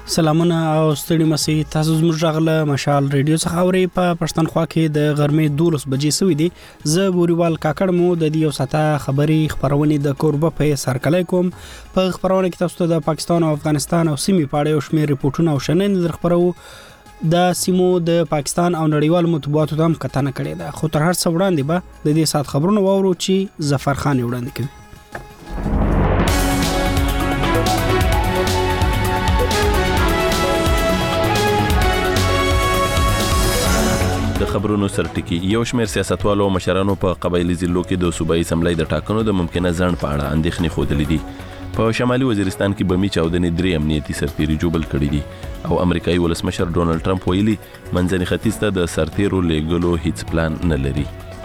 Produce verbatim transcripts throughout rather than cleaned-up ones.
سلامونه او ستړي مسي تاسو زموږ غله مشال ریډیو څخه اوري په پښتونخوا کې د غرمې دولس بجې سوي دي. زه بوريوال کاکړ مو د دې یو ساته خبري خبرونه د کوربه په سرکلای کوم. په خبرونه کې تاسو ته د پاکستان او افغانستان او سیمې په اړه یو شمېر ریپورتونه او شننې در خبرو. د سیمو د پاکستان او نړیوال مطبوعاتو هم کتنه کړې ده. خو تر هر څه وړاندې به د دې سات خبرونه واورو چې ظفر خان وړاندې کوي. د خبرونو سرټکی یو شمېر سیاستوالو او مشرانو په قبایلی ضلعو کې د صوبایي اسمبلی د ټاکنو د ممکنه ځنډ په اړه اندېښنې ښودلې دي. په شمالي وزیرستان کې بمي چاودنې درې امنیتي سرتیري جوبل کړي دي او امریکایي ولسمشر ډونالد ټرمپ ویلي منځني ختیځ ته د سرتیرو لیږلو هیڅ پلان نه لري.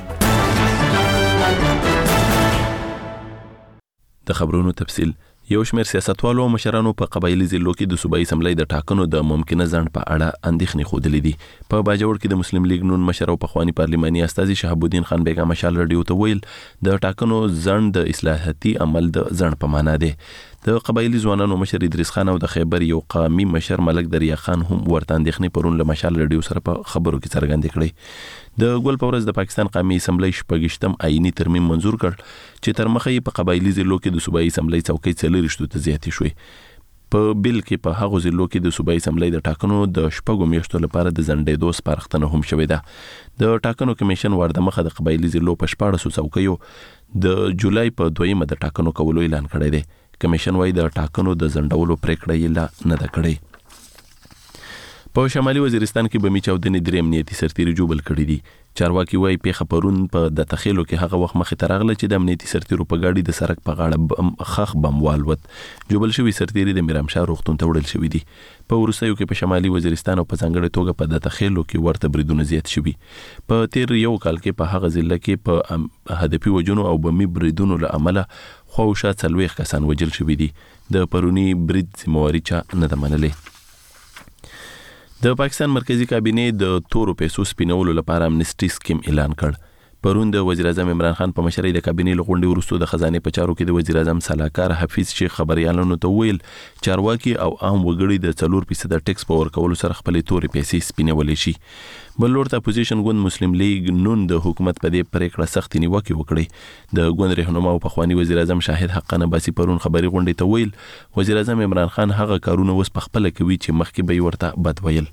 د خبرونو تفصیل یو شمېر سیاستوالو او مشرانو په قبایلی ضلعو کې د صوبایي اسمبلی د ټاکنو د ممکنه ځنډ په اړه اندېښنې ښودلې دي. په باجوړ کې د مسلم لیگ نون مشر او پخوانی پارلماني استازي شهاب الدین خان بیګا مشال رادیو ته ویل د ټاکنو ځنډ د اصلاحاتي عمل د ځنډ په معنا دی. د قبایلی ځوانانو مشر ادریس خان او د خیبر یو قامي مشر ملک دریا خان هم ورته اندېښنې پرون له مشال رادیو سره په خبرو کې څرګندې کړې. د ګل پورز د پاکستان قومي اسمبلی شپږشتم آئینی ترمیم منظور کړ چې تر مخه یې په قبایلی ضلعو کې د صوبایي اسمبلی څوکۍ څلېرویشتو ته زیاتې شوې. په بل کې په هغو ضلعو کې د صوبایي اسمبلی د ټاکنو د شپږو میاشتو لپاره د ځنډېدو سپارښتنه هم شوې ده. د ټاکنو کمیشن ورده مخه د قبایلی ضلعو په شپاړسو څوکیو د جولای په دویمه د ټاکنو کولو اعلان کړی دی. کمیشن وايي د ټاکنو د ځنډولو پریکړه یې لا نه ده کړې. په شمالي وزیرستان کې بمي چاودنې درې امنیتي سرتیري جوبل کړي دي. چارواکي وايي پیښه پرون په د تخیلو کې هغه وخت مخې ته راغله چې د امنیتي سرتیرو په ګاډي د سړک په غاړه خخ بم والوت. جوبل شوي سرتیري د میرامشاه روغتون ته وړل شوي دي. په وروستیو کې په شمالي وزیرستان او په ځانګړې توګه په د تخیلو کې ورته بریدونه زیات شوي. په تیر یو کال کې په هغه ضلع کې په هدفي وجنو او بمي بریدونو له امله خواوشا څلوېښت کسان وژل شوي دي. د پروني برید ذمهواري چا نه ده منلې. د پاکستان مرکزی کابینې د تورو پیسو سپینولو لپاره امنیسټي سکیم اعلان کړ. پرون د وزیر اعظم عمران خان په مشرۍ د کابینې له غونډې وروسته د خزانې په چارو کې د وزیر اعظم سلاکار حفیظ شیخ خبريالانو ته ویل چارواکي او عام وګړي د څلور فیصد ټیکس په ورکولو سره خپلې تورې پیسې سپینولې شي. بل لورته اپوزیشن ګوند مسلم لیگ نون د حکومت په دې پریکړه سخت نیوکه وکړي. د ګوند رهنما او پخوانی وزیر اعظم شاهد حقانه باسی پرون خبري غونډې ته ویل وزیر اعظم عمران خان هغه کارونه وس په خپل کوي چې مخکې به ورته بد ویل.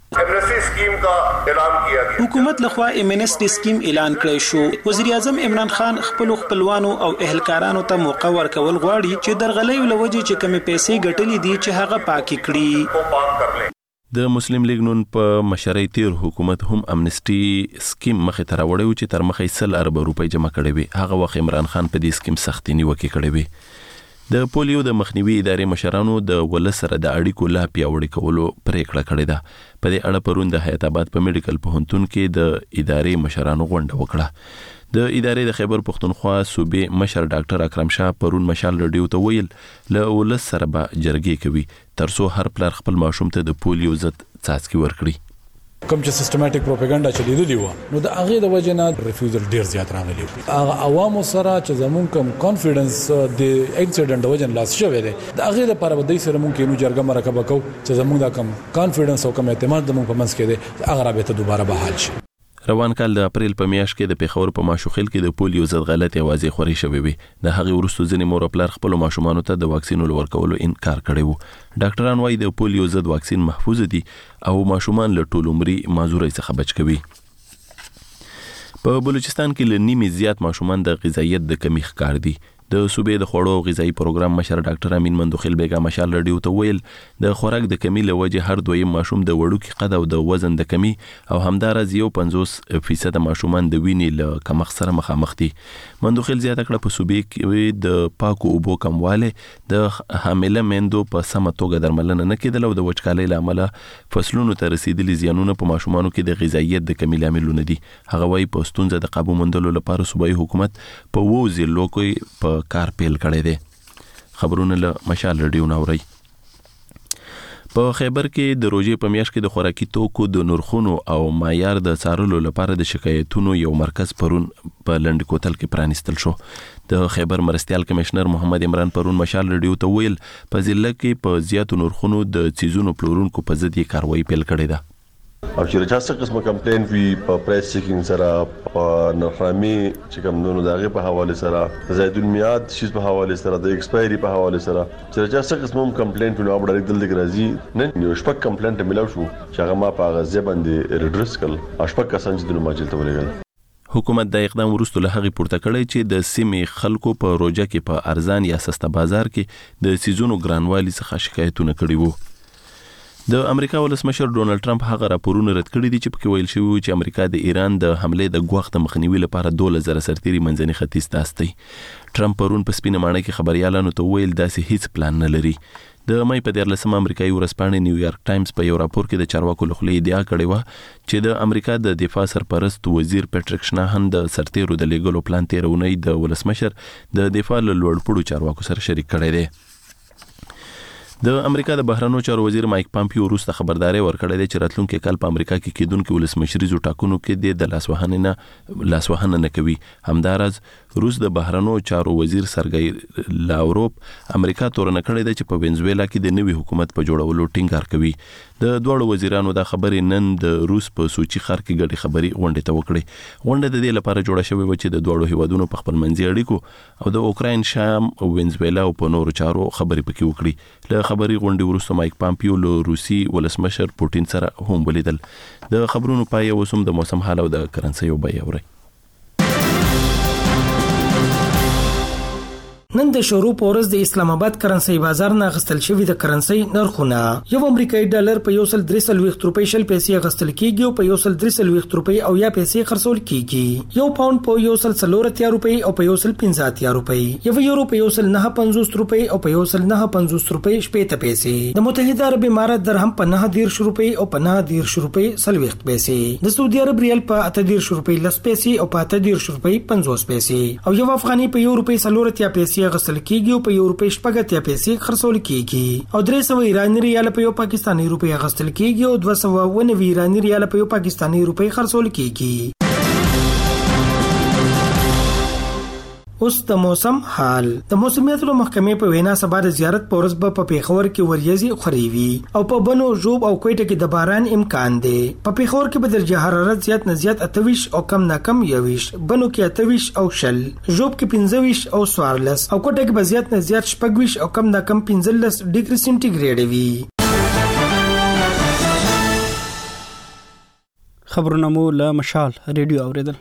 حکومت لخوا امنیسټي سکیم اعلان کړی شو. وزیر اعظم عمران خان خپل خپلوانو او اهلکارانو ته موقع ورکول غواړي چې درغلۍ لوجه چې کمی پیسې ګټلې دي چې هغه پاکي کړي. د مسلم لیگ نون په مشرۍ تیر حکومت هم امنیسټي سکیم مخې ته راوړی و چې تر مخې سل ارب روپۍ جمع کړي وي. هغه وخت عمران خان په دې سکیم سختي نیوکه کړې وي. د پولیو د مخنیوي ادارې مشرانو د ولس سره د اړیکو لا پیاوړي کولو پریکړه کړې ده. په دې اړه پرون د حیات آباد په میډیکل پوهنتون کې د ادارې مشرانو غونډه وکړه. د ادارې د خیبر پښتونخوا صوبې مشر ډاکټر اکرم شاه پرون مشال رادیو ته ویل له ولس سره به جرګې کوي ترڅو هر پلار خپل ماشوم ته د پولیو ضد څاڅکي ورکړي. کوم چې سیستماتیک پروپاګاندا چلیدلی و نو د هغه د وجه نه ریفیوزل ډیر زیات راغلی و. هغه عوامو سره چې زمون کوم کانفیډنس د اکسیډنټ د وجه لاس شوی دی د هغه لپاره به د سره مونږ کې نو جرګه مرکه وکاو چې زمون دا کوم کانفیډنس او کوم اعتماد د مونږ په منځ کې دی هغه را به ته دوباره بحال شي. روان کال د اپریل په میاشت کې د پیښور په ماشوخیل کې د پولیو ضد غلطي اوازې خوري شوې وي. د هغې وروسته ځینې مور او پلار خپلو ماشومانو ته د واکسینو ورکولو انکار کړی و. ډاکټران وايي د پولیو ضد واکسین محفوظ دي او ماشومان له ټول عمري مازورۍ څخه بچ کوي. په بلوچستان کې له نیمې زیات ماشومان د غذایت د کمی ښکار دي. د صوبې د خوړو او غذایی پروګرام مشر ډاکټر امین مندوخیل بیګا مشال رادیو ته ویل د خوراک د کمی له وجې هر دویم ماشوم د وړوکي قد او د وزن د کمی او همدارز یو پنځوس فیصد ماشومان د وینې له کمښت سره مخامخ دي. مندوخیل زیاته کړه په صوبې کې د پاکو اوبو کموالی د حامله میندو په سمه توګه درملنه نه کېدل او د وچکالۍ له امله فصلونو ته رسیدلي زیانونه په ماشومانو کې د غذایت د کمی لاملونه دي. هغه وايي په ستونزه د قابو موندلو لپاره صوبایي حکومت په اوو ضلعو کې په کار پیل کړی دی. خبرونه له مشال رادیو ناوري. په خیبر کې د روژې په میاشت کې د خوراکي توکو د نرخونو او معیار د څارلو لپاره د شکایتونو یو مرکز پرون په لنډ کوتل کې پرانیستل شو. د خیبر مرستيال کمشنر محمد عمران پرون مشال رادیو ته ویل په ضلع کې په زیاتو نرخونو د چیزونو پلورونکو په ضد یې کاروایی پیل کړې ده. او چې چا څه قسمه کمپلین وی په پرایس چیکینګ سره په نرخنامي چې کوم نو دغه په حواله سره زید المیاد شیز په حواله سره د ایکسپایری په حواله سره چې چا څه قسمه کمپلین نو اپ ډایرکټ دلته راځي نه یو شپک کمپلین ته ملاو شو چې هغه ما په غزه باندې ریډرس کړ اشپک کسان چې د ماجل ته ولګل. حکومت د اقدام وروسته له هغې پورته کړی چې د سیمې خلکو په روجه کې په ارزان یا سسته بازار کې د سیزونو ګرانوالي څخه شکایتونه کړي وو. د امریکا ولسمشر ډونالد ټرمپ هغه راپورونه رد کړي دي چې پکې ویل شوی چې امریکا د ایران د حمله د غوښت مخنیوي لپاره دوله زره سرتيري منځني ختیځ تاستي. ټرمپ پرون په سپینه ماڼۍ کې خبريالانو ته ویل داسې هیڅ پلان نه لري. د مې په دیارلسمه امریکایي ورځپاڼې نیویارک ټایمز په یو راپور کې د چارواکو له خوا ادعا کړې و چې د امریکا د دفاع سرپرست وزیر پیټریک شناهن د سرتیرو د لیګلو پلان تیرونی د ولسمشر د دفاع له لوړپوړو چارواکو سره شریک کړی دی. د امریکا د بهرنیو چارو وزیر مایک پامپیو وروسته خبرداري ورکړې ده چې راتلونکي کال په امریکا کې کېدونکو ولسمشریزو ټاکنو کې د لاسوهنې نه لاسوهنه نه کوي. همدارز روس د بهرنیو چارو وزیر سرګی لاوروف امریکا تورنه کړې ده چې په وینزویلا کې د نوي حکومت په جوړولو ټینګار کوي. د دوه وزیرانو د خبرې نن د روس په سوچي ښار کې ګډي خبري غونډه ته وکړي. غونډه د دې لپاره جوړه شوې و چې د دوه هیوادونو په خپل منځي اړیکو او د اوکراین، شام او وینزویلا په نورو چارو خبري پکې وکړي. له خبري غونډې وروسته مایک پامپیو له روسي ولسمشر پوتین سره هم ولیدل. د خبرونو پای اوسم د موسم حال او د کرنسي او بیه اوري. نن د شروع پورز د اسلام آباد کرنسي بازار نه غستل شوی د کرنسي نرخونه یو امریکایي ډالر په یو سل درې سلويخت روپۍ شل پیسې غستل کیږي او په یو سل درې سلويخت روپۍ او یا پیسې خرڅول کیږي. یو پاوند په یو سل څلور اتیا روپۍ او په یو سل پنځه اتیا روپۍ، یو یورو په یو سل نه پنځوس روپۍ او په یو سل نه پنځوس روپۍ شپږ پیسې، د متحده عرب امارات درهم په نه دیرش روپۍ او په نه دیرش روپۍ سلويخت پیسې، د سعودي عرب ریال په اته دیرش روپۍ لس پیسې او په اته دیرش روپۍ پنځوس پیسې، او یو افغاني په یو روپۍ څلور اتیا پیسې غستل کیږي او په یو روپۍ شپږ اتیا پیسې خرڅول کیږي، او درې سوه ایراني ریال په یو پاکستاني روپۍ غستل کیږي او دوه سوه و نوي ایراني ریال په یو پاکستاني روپۍ خرڅول کیږي. اوس د موسم حال. د موسمیات محکمې په وینا سبا د زیارت پورز په پیښور کې وریځي خوريوي او په بنو ژوب او کوټه کې د باران امکان دی. په پیښور کې به درجه حرارت زیات نه زیات اتویش او کم نه کم یویش، بنو کې اتویش او شل، ژوب کې پنځویش او سوارلس، او کوټه کې به زیات نه زیات شپږویش او کم نه کم پنځلس ډیګري سنټیګریډ وي. خبرونه مو له مشال ریډیو اوریدل.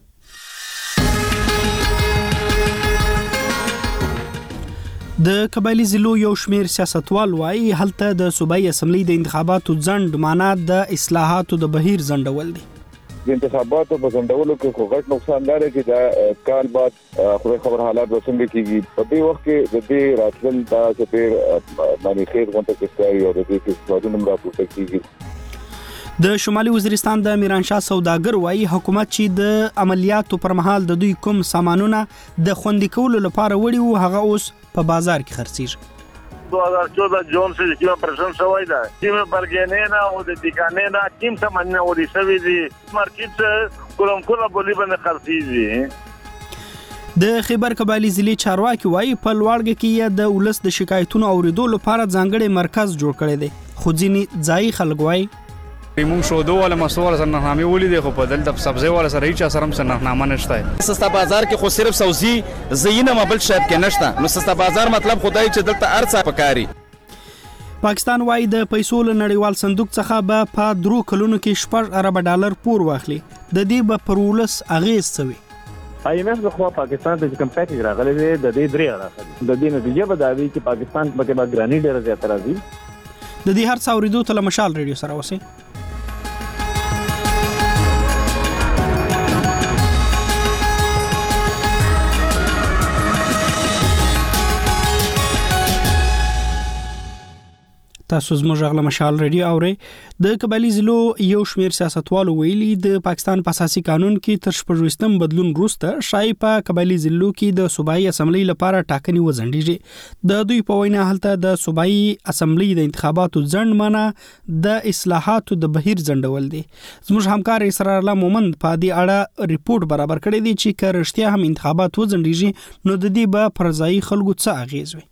د قبایلی ضلعو یو شمیر سیاستوال وایي هلته د صوبایي اسمبلی د انتخاباتو ځنډ معنا د اصلاحاتو د بهیر ځنډول دي. د انتخاباتو په ځنډولو کې خو غټ نقصان لري چې د کال بعد خو خبر حالات وسنګ کیږي. په دې وخت کې د دې راتلل دا چې په باندې خیر غونډه کې ستاري او د دې کې سوالونه راپورته کیږي. د شمالي وزیرستان د میرانشاه سوداګر وایي حکومت چې د عملیاتو پر مهال د دوی کوم سامانونه د خوندي کولو لپاره وړي وو هغه اوس په بازار کې خرڅیږي. دو هزار چودہ جون سے کیم پرسنٹ شوی دا کیم برګینینا او د دیکانینا کیم سمنه ودی سوي دي مارکیټ کوم کومه بولی باندې خرڅیږي. د خیبر قبایلی ضلع چارواکي وایي په لوړګ کې د ولس د شکایتونو اوریدو لپاره ځانګړي مرکز جوړ کړی دی، خو ځینې ځایي خلک وایي مونږ شو دوه ولا مسوره سره نامه ولیدې خو په دلته سبزی ولا سره هیڅ سره سره نامه نشته. سستا بازار کې خو صرف سوزي زینه مبل شاپ کې نشته، نو سستا بازار مطلب خدای چې دلته ارڅه پکاري. پاکستان وایي د پیسو له نړیوال صندوق څخه به په درو کلونو کې شپږ ارب ډالر پور واخلي. د دې به پر ولس اغیز څه وي؟ آی ایم ایف د خوا پاکستان ته کوم پیکیج راغلی دی د دې درې راغلي، د دې نتیجه به دا وي چې پاکستان په کې به ګرانی ډېر زیات راځي. د دې هر څه اوریدو ته مشال ریډیو سره اوسئ. تاسو زموږ غږ له مشال ریډیو اورئ. د قبایلی ضلعو یو شمېر سیاستوالو ویلي د پاکستان په اساسي قانون کې تر شپږویشتم بدلون وروسته شایي په قبایلی ضلعو کې د صوبایي اسمبلی لپاره ټاکنې وځنډیږي. د دوی په وینا هلته د صوبایي اسمبلی د انتخاباتو ځنډ معنی د اصلاحاتو د بهیر ځنډول دي. زموږ همکار اسرار الله مومند په دې اړه ریپورت برابر کړی دی چې که رښتیا هم انتخابات وځنډیږي نو د دې به پر ځایي خلکو څه اغیز وي.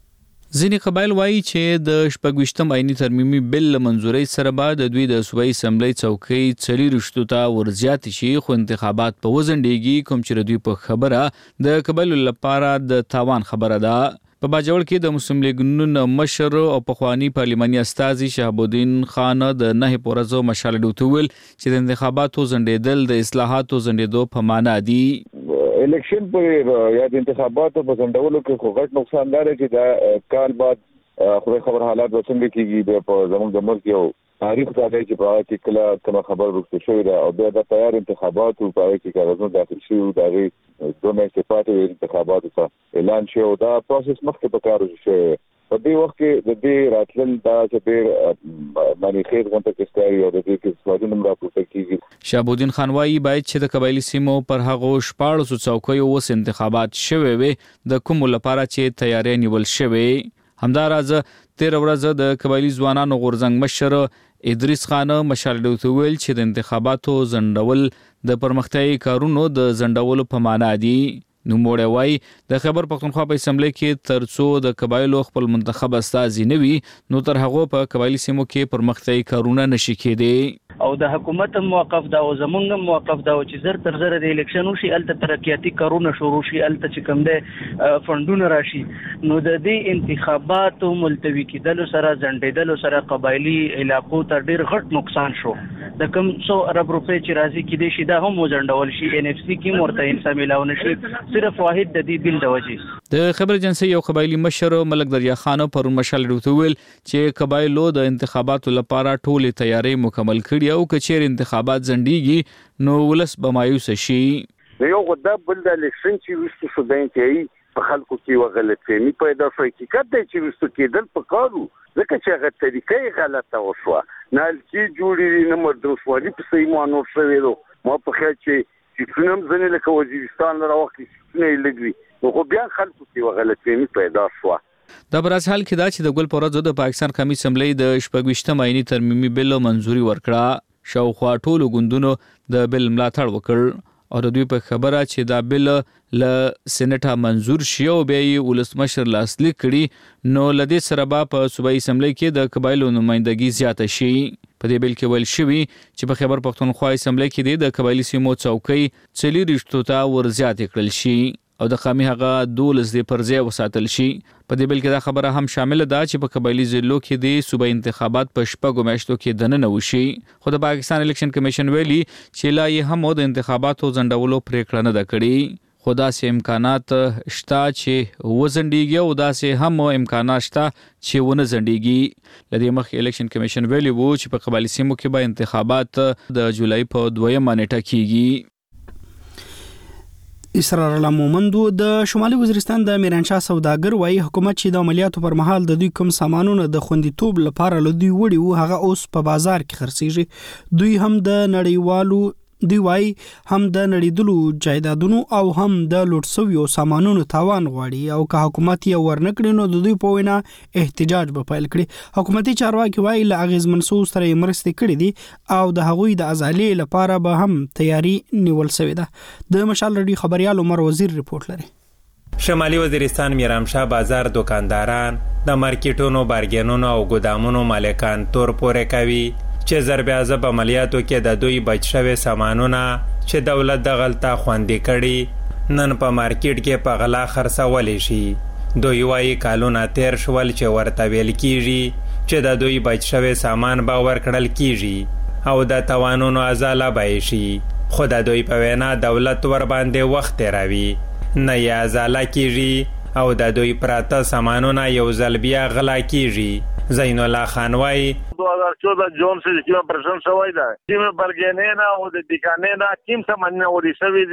ځینې قبایل وایي چې د شپږویشتم آئیني ترمیمي بل له منظورۍ سره به د دوی د صوبایي اسمبلی څوکۍ څلېرویشتو ته ورزیاتې شي، خو انتخابات په وځنډېږي، کوم چې د دوی په خبره د قبایلو لپاره د تاوان خبره ده. په باجوړ کې د مسلم لیګ نون مشر او پخوانی پارلماني استازي شهاب الدین خان د نه پورزو مشال ډوته ویل چې د انتخاباتو ځنډېدل د اصلاحاتو ځنډېدو په معنا دي. الیکشن پر یا د انتخاباتو په ځنډولو کې خو غټ نقصان لري چې دا کال بعد خو خبر حالات وسنګ کیږي د زموږ د ملک یو تاریخ دا دی چې په کې کله کوم خبر ورکړل شوی دا او د تیار انتخاباتو په کې کارونه داخل شي دا غي دوه میاشتې پاتې انتخاباتو ته اعلان شو دا پروسس مخکې په کار شي. په دې وخت کې د دې راتلل دا چې ډېر معنی خیر غونډه کې ستاري او د دې کې سوالونه راپورته کیږي. شهاب الدین خان وايي باید چې د قبایلی سیمو پر هغو شپاړسو څوکیو اوس انتخابات شوي وي د کوم لپاره چې تیاری نیول شوی. همداراز تیر ورځ د قبایلی ځوانانو غورځنګ مشر ادریس خان مشال ډوته ویل چې د انتخاباتو ځنډول د پرمختیايي کارونو د ځنډولو په معنا دي. نو موړی وای د خیبر پختونخوا په اسمبلی کې ترڅو د قبایلو خپل منتخب استازي نه وي نو تر هغه په قبایلی سیمو کې پرمختیايي کارونه نشي کېدی او د حکومت موقف دا او زمونږ موقف دا چې زر تر زر د الیکشن وشي الته ترقیاتي کارونه شروع شي الته چې کوم د فندونه راشي نو د دې انتخاباتو ملتوي کېدل سره ځنډېدل سره قبایلی علاقو ته ډېر غټ نقصان شو. د کوم څو ارب روپۍ چې راځي کې دي شي دا هم وځنډول شي. ان اف سي کې مرته انسان ملاو نشي صرف واحد د دې بل د وجې. د خبر ایجنسی یو قبایلی مشر ملک دریا خان پر مشال ډوته ویل چې قبایلو د انتخاباتو لپاره ټولې تیاری مکمل کړي او کچیر انتخابات ځنډیږي نو ولس به مایوس شي. یو غدا بل د الیکشن چې وشته شو د انتهایی په خلکو کې وغلطفهمي پیدا شوه. حقیقت دی چې وشته کېدل پکارو ځکه چې هغه طریقې غلطه وشوه نه کې جوړې نه مردوسوالي په صحیح مانور شوی دو. ما په خیال چې چې څنګه ځنې لکه وزیرستان راوخلي څنګه لګوي نو خو بیا خلکو کې وغلطفهمي پیدا شوه. د برازیل حال کې دا چې د ګل پورزو د پاکستان قومي اسمبلی د شپږویشتم آئیني ترمیمي بل منځوري ورکړه. شاوخوا ټولو ګوندونو د بل ملاتړ وکړ او د دوی په خبره چې دا بل له سېنټه منظور شي او بیا یې ولسمشر لاسلیک کړي نو لدې سره به په صوبایي اسمبلی کې د قبایلو نمائندګي زیاته شي. په دې بل کې ویل شوي چې په خیبر پختونخوا اسمبلی کې د قبایلی سیمو څوکۍ څلېرویشتو ته ورزیاتې کړل شي او د قامي هغه دولس د پر ځای وساتل شي. په دې بل کې دا خبره هم شامل ده چې په قبایلی ضلعو کې د صوبایي انتخابات په شپږو میاشتو کې دننه وشي. خو د پاکستان الیکشن کمیشن ویلي چې لا یې هم د انتخاباتو ځنډولو پریکړه نه ده کړې. خو داسې امکانات شته چې وځنډیږي او داسې هم امکانات شته چې ونه ځنډیږي. لدې مخکې الیکشن کمیشن ویلي وو چې په قبایلی سیمو کې به انتخابات د جولای په دویمه نیټه کیږي. اسرار الله مومند د شمالي وزیرستان د میرانشاه سوداګر وايي حکومت چې د عملیاتو پر مهال د دوی کوم سامانونه د خوندیتوب لپاره له دوی وړي وو هغه اوس په بازار کې خرڅيږي. دوی هم د نړیوالو دوی وايي هم د نړیدلو جایدادونو او هم د لوټ شویو سامانونو تاوان غواړي او که حکومت یې ورنکړي نو د دوی په وینا احتجاج به پیل کړي. حکومتي چارواکي وايي له اغیزمن سو سره مرستې کړې دي او د هغوی د ازالې لپاره به هم تیاری نیول شوې ده. د مشال رډي خبريال عمر وزیر ریپورت لري. شمالي وزیرستان میرامشاه بازار دکانداران د مارکیټونو بارګینونو او ګودامونو مالکان تور پورې کوي چې ضربې عملیاتو کې د دوی بچ شوی سامانونه چې دولت د غلطه خوندي کړي نن په مارکیټ کې په غلا خرڅول شي. دوی وايي کالونه تیر شول چې ورته ویل کیږي چې د دوی بچ شوی سامان به ورکړل کیږي او د توانونو ازاله به شي. خو د دوی په وینا دولت ور باندې وخت تیروي نه یې ازاله کیږي او د دوی پراته سامانونه یو ځل بیا غلا کیږي. زین الله خان وايي دو هزار چودہ جون سے کیم پرسن شوی دا کیم برګینه نه او د دکانې نه کیم سامان نه ودی شوی دي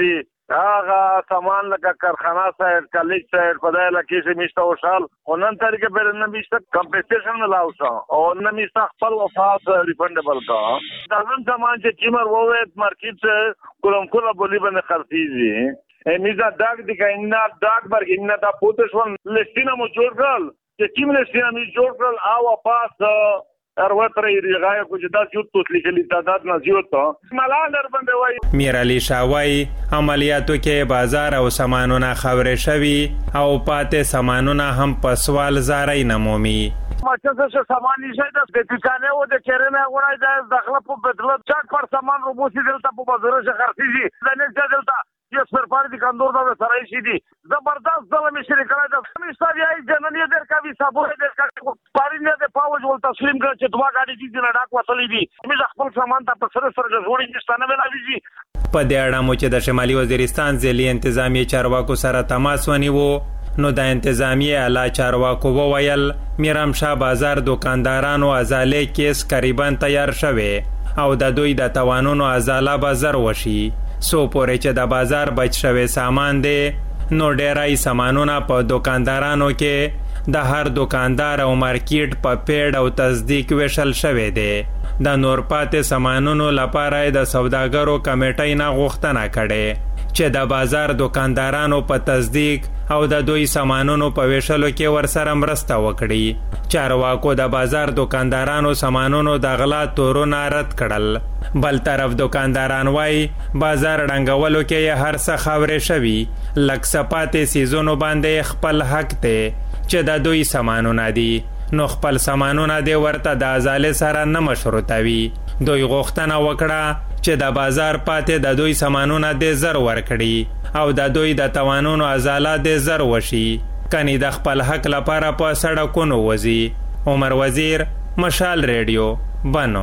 هغه سامان لکه کارخانه سایډ کالج سایډ په دای لکه چې میشته وشال ونن طریقې پر نه میشته کمپنسیشن ملاوسه او نه میشته خپل وفات ریفندبل کا دا نن سامان چې کیمر ووت مارکیټ کوم کوله بولی باندې خرڅیږي امیزا داګ دی کینا داګ برګ ان دا پوتشون لستینه مو جوړ کړل چې کیم لستینه می جوړ کړل او پاس اروتري ریغای کو جدا چوت توسلی کلی تعداد نه زیوت ملان در باندې وای میر علي شاوای عملیاتو کې بازار او سامانونه خبرې شوي او پاتې سامانونه هم په سوال زارای نمومي ماچته څه سامان نشي د دکانه و د چرنه غوړای د داخله په بدل چاک پر سامان روبوسي دلته په بازار شه خرڅيږي د نه دلته یو سرپار دي کندور دا سره شي دي زبردست ظلم شریکانه د مستری ای جننی در کا وی صبر در کا پارینه د پاوج ول تسلیم کړ چې دوا غاډي دي نه ډاک وصلې دي موږ خپل سامان ته په سره سره جوړی نشته ویلا ویږي په دې اړه مو چې د شمالي وزیرستان ځلې انتظامی چارواکو سره تماس ونیو نو د انتظامی اعلی چارواکو وویل میرام شاه بازار دکاندارانو ازاله کیس قریبا تیار شوه او د دوی د توانونو ازاله بازار وشي سو پورې چې د بازار بچ شوی سامان دی نو ډیرای سامانونه په دکاندارانو کې د هر دکاندار او مارکیټ په پیډ او تصدیق وشل شوی دی د نور پاتې سامانونو لپاره د سوداګرو کمیټې نه غوښتنه کړې چې د بازار دکاندارانو په تصدیق او د دوی سامانونو په ویشلو کې ورسره مرسته وکړي چارواکو د بازار دکاندارانو سامانونو د غلا تورونه رد کړل بل طرف دکانداران وای بازار ډنګولو کې هر څه خاورې شوي لکه سپاتې سیزونو باندې خپل حق ته چې د دوی سامانونه دي نو خپل سامانونه دی ورته د ازاله سره نه مشروطوي دوی غوښتنه وکړه چې د بازار پاتې د دوی سامانونه د زر ورکړي او د دوی د توانونو ازاله د زر وشي کني د خپل حق لپاره په سړکونو وځي عمر وزیر مشال ریډیو بنو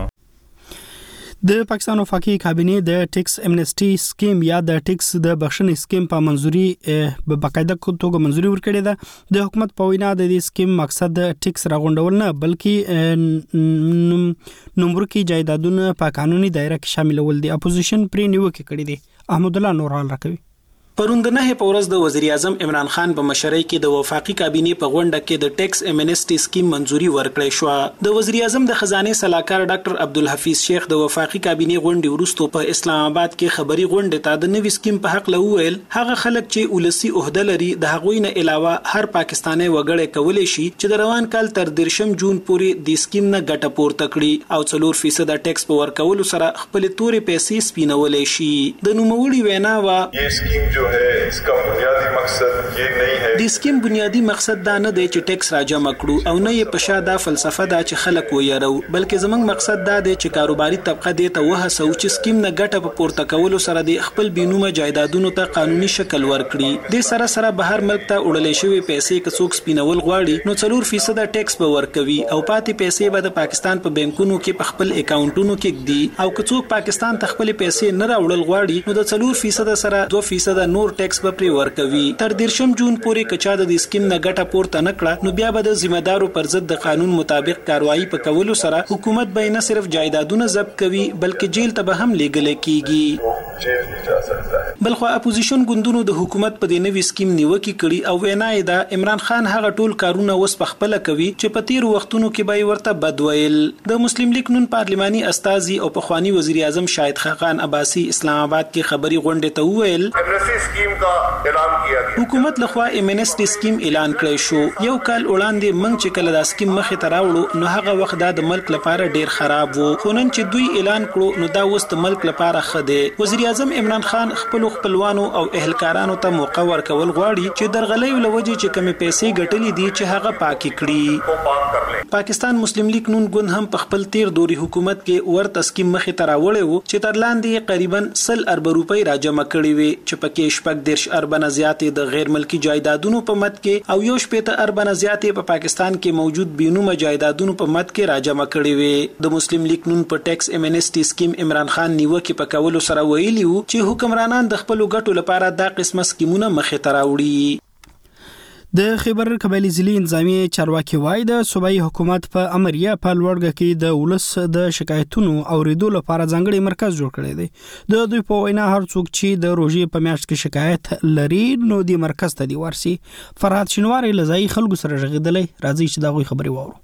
د پاکستان وفاقي کابینه د ټیکس امنیسټي سکیم یا د ټیکس د بخښنې سکیم په منځوري په باقاعده توګه منځوري ورکړې ده د حکومت په وینا د دې سکیم مقصد د ټیکس راغونډول نه بلکې نومورکي جایدادونه په قانوني دایره کې شاملول دي اپوزیشن پرې نیوکه کړې دي احمد الله نورال راکوي پروند نه په ورځ د وزیر اعظم عمران خان په مشرۍ کې د وفاقي کابینه په غونډه کې د ټیکس امنیسټي سکیم منځوري ورکړې شو د وزیر اعظم د خزانه سلاکار ډاکټر عبدالحفیظ شیخ د وفاقي کابینه غونډې وروسته په اسلام آباد کې خبري غونډه ته د نوې سکیم په حق لویل هغه خلک چې ولسی عہده لري د هغوی نه علاوه هر پاکستاني وګړی کولای شي چې د روان کال تر دیرشم جون پورې د سکیم نه ګټه پورته کړي او څلور فیصد ټیکس په ورکولو سره خپل تورې پیسې سپینولای شي د نوموړي وینا وا یہ سکیم جو ہے اس کا بنیادی مقصد یہ نہیں ہے د سکیم بنیادی مقصد دا نه دی چې ټیکس راجمع کړو او نه یې په شا دا فلسفه دا چې خلک ويرو بلکې زمنګ مقصد دا دی چې کاروباري طبقه دې ته وهڅو چې سکیم نه ګټه په پورته کولو سره د خپل بینومه جایدادونو ته قانوني شکل ورکړي د سره سره بهر ملک ته وړلې شوی پیسې کڅوک سپینول غواړي نو څلور فیصد ټیکس به ورکوي او پاتې پیسې به د پاکستان په بانکونو کې په خپل اکاونټونو کې دي او کڅوک پاکستان ته خپل پیسې نه راوړل غواړي نو د څلور فیصد سره دوه فیصد نور ټیکس به پری ورکوي تر دیرشم جون پورې کچا د سکیم نه ګټه پورته نکړه نو بیا به د ذمہ دارو پر ضد د قانون مطابق کاروایی په کولو سره حکومت به نه صرف جایدادونه ضبط کوي بلکې جیل ته به هم لیږل کیږي بلخو اپوزیشن ګوندونو د حکومت په دې نوې سکیم نیوکه کړي او وینا یې دا عمران خان هغه ټول کارونه وس په خپل کوي چې په تیر وختونو کې به ورته بدویل د مسلم لیگ نون پارلماني استازي او پخوانی وزیر اعظم شاهد خاقان عباسی اسلام آباد کې خبري غونډه ته وویل سکیم کا اعلان کیا گیا حکومت لخوا امنیسټي سکیم اعلان کړی شو یو کال وړاندې موږ چې کله دا سکیم مخې ته راوړو نو هغه وخت دا د ملک لپاره ډیر خراب وو خو نن چې دوی اعلان کړو نو دا اوس د ملک لپاره ښه دی وزیر اعظم عمران خان خپل خپلوانو او اهلکارانو ته موقع ورکول غواړي چې درغلۍ ولوجې چې کمی پیسې ګټلې دي چې هغه پاکي کړي پاکستان مسلم لیگ نون ګوند هم په خپل تیر دوري حکومت کې ورته سکیم مخې ته راوړی وو چې تر لاندې قریبا سل ارب روپۍ راجمع کړي وي چې پکې شپږ دیرش اربانه زیاتې د غیر ملکی جایدادونو په مد کې او یو شپېته اربانه زیاتې په پاکستان کې موجود بینومه جایدادونو په مد کې راجمع کړي وي د مسلم لیگ نون په ټیکس امنیسټي سکیم عمران خان نیوکه په کولو سره ویلي وو چې حکمرانان د خپل ګټو لپاره دا قسمه سکیمونه مخې ته راوړي د خیبر قبایلی ضلع انتظامی چارواکي وایي د صوبایي حکومت په امریه په لوړګه کې د ولس د شکایتونو اوریدو لپاره ځانګړي مرکز جوړ کړی دی. د دوی په وینا هر څوک چې د روژې په میاشت کې شکایت لري نو د مرکز ته دی ورسي. فرحات شینواری له ځایي خلکو سره غږېدلی، راځي چې دا غوي خبرې واورو.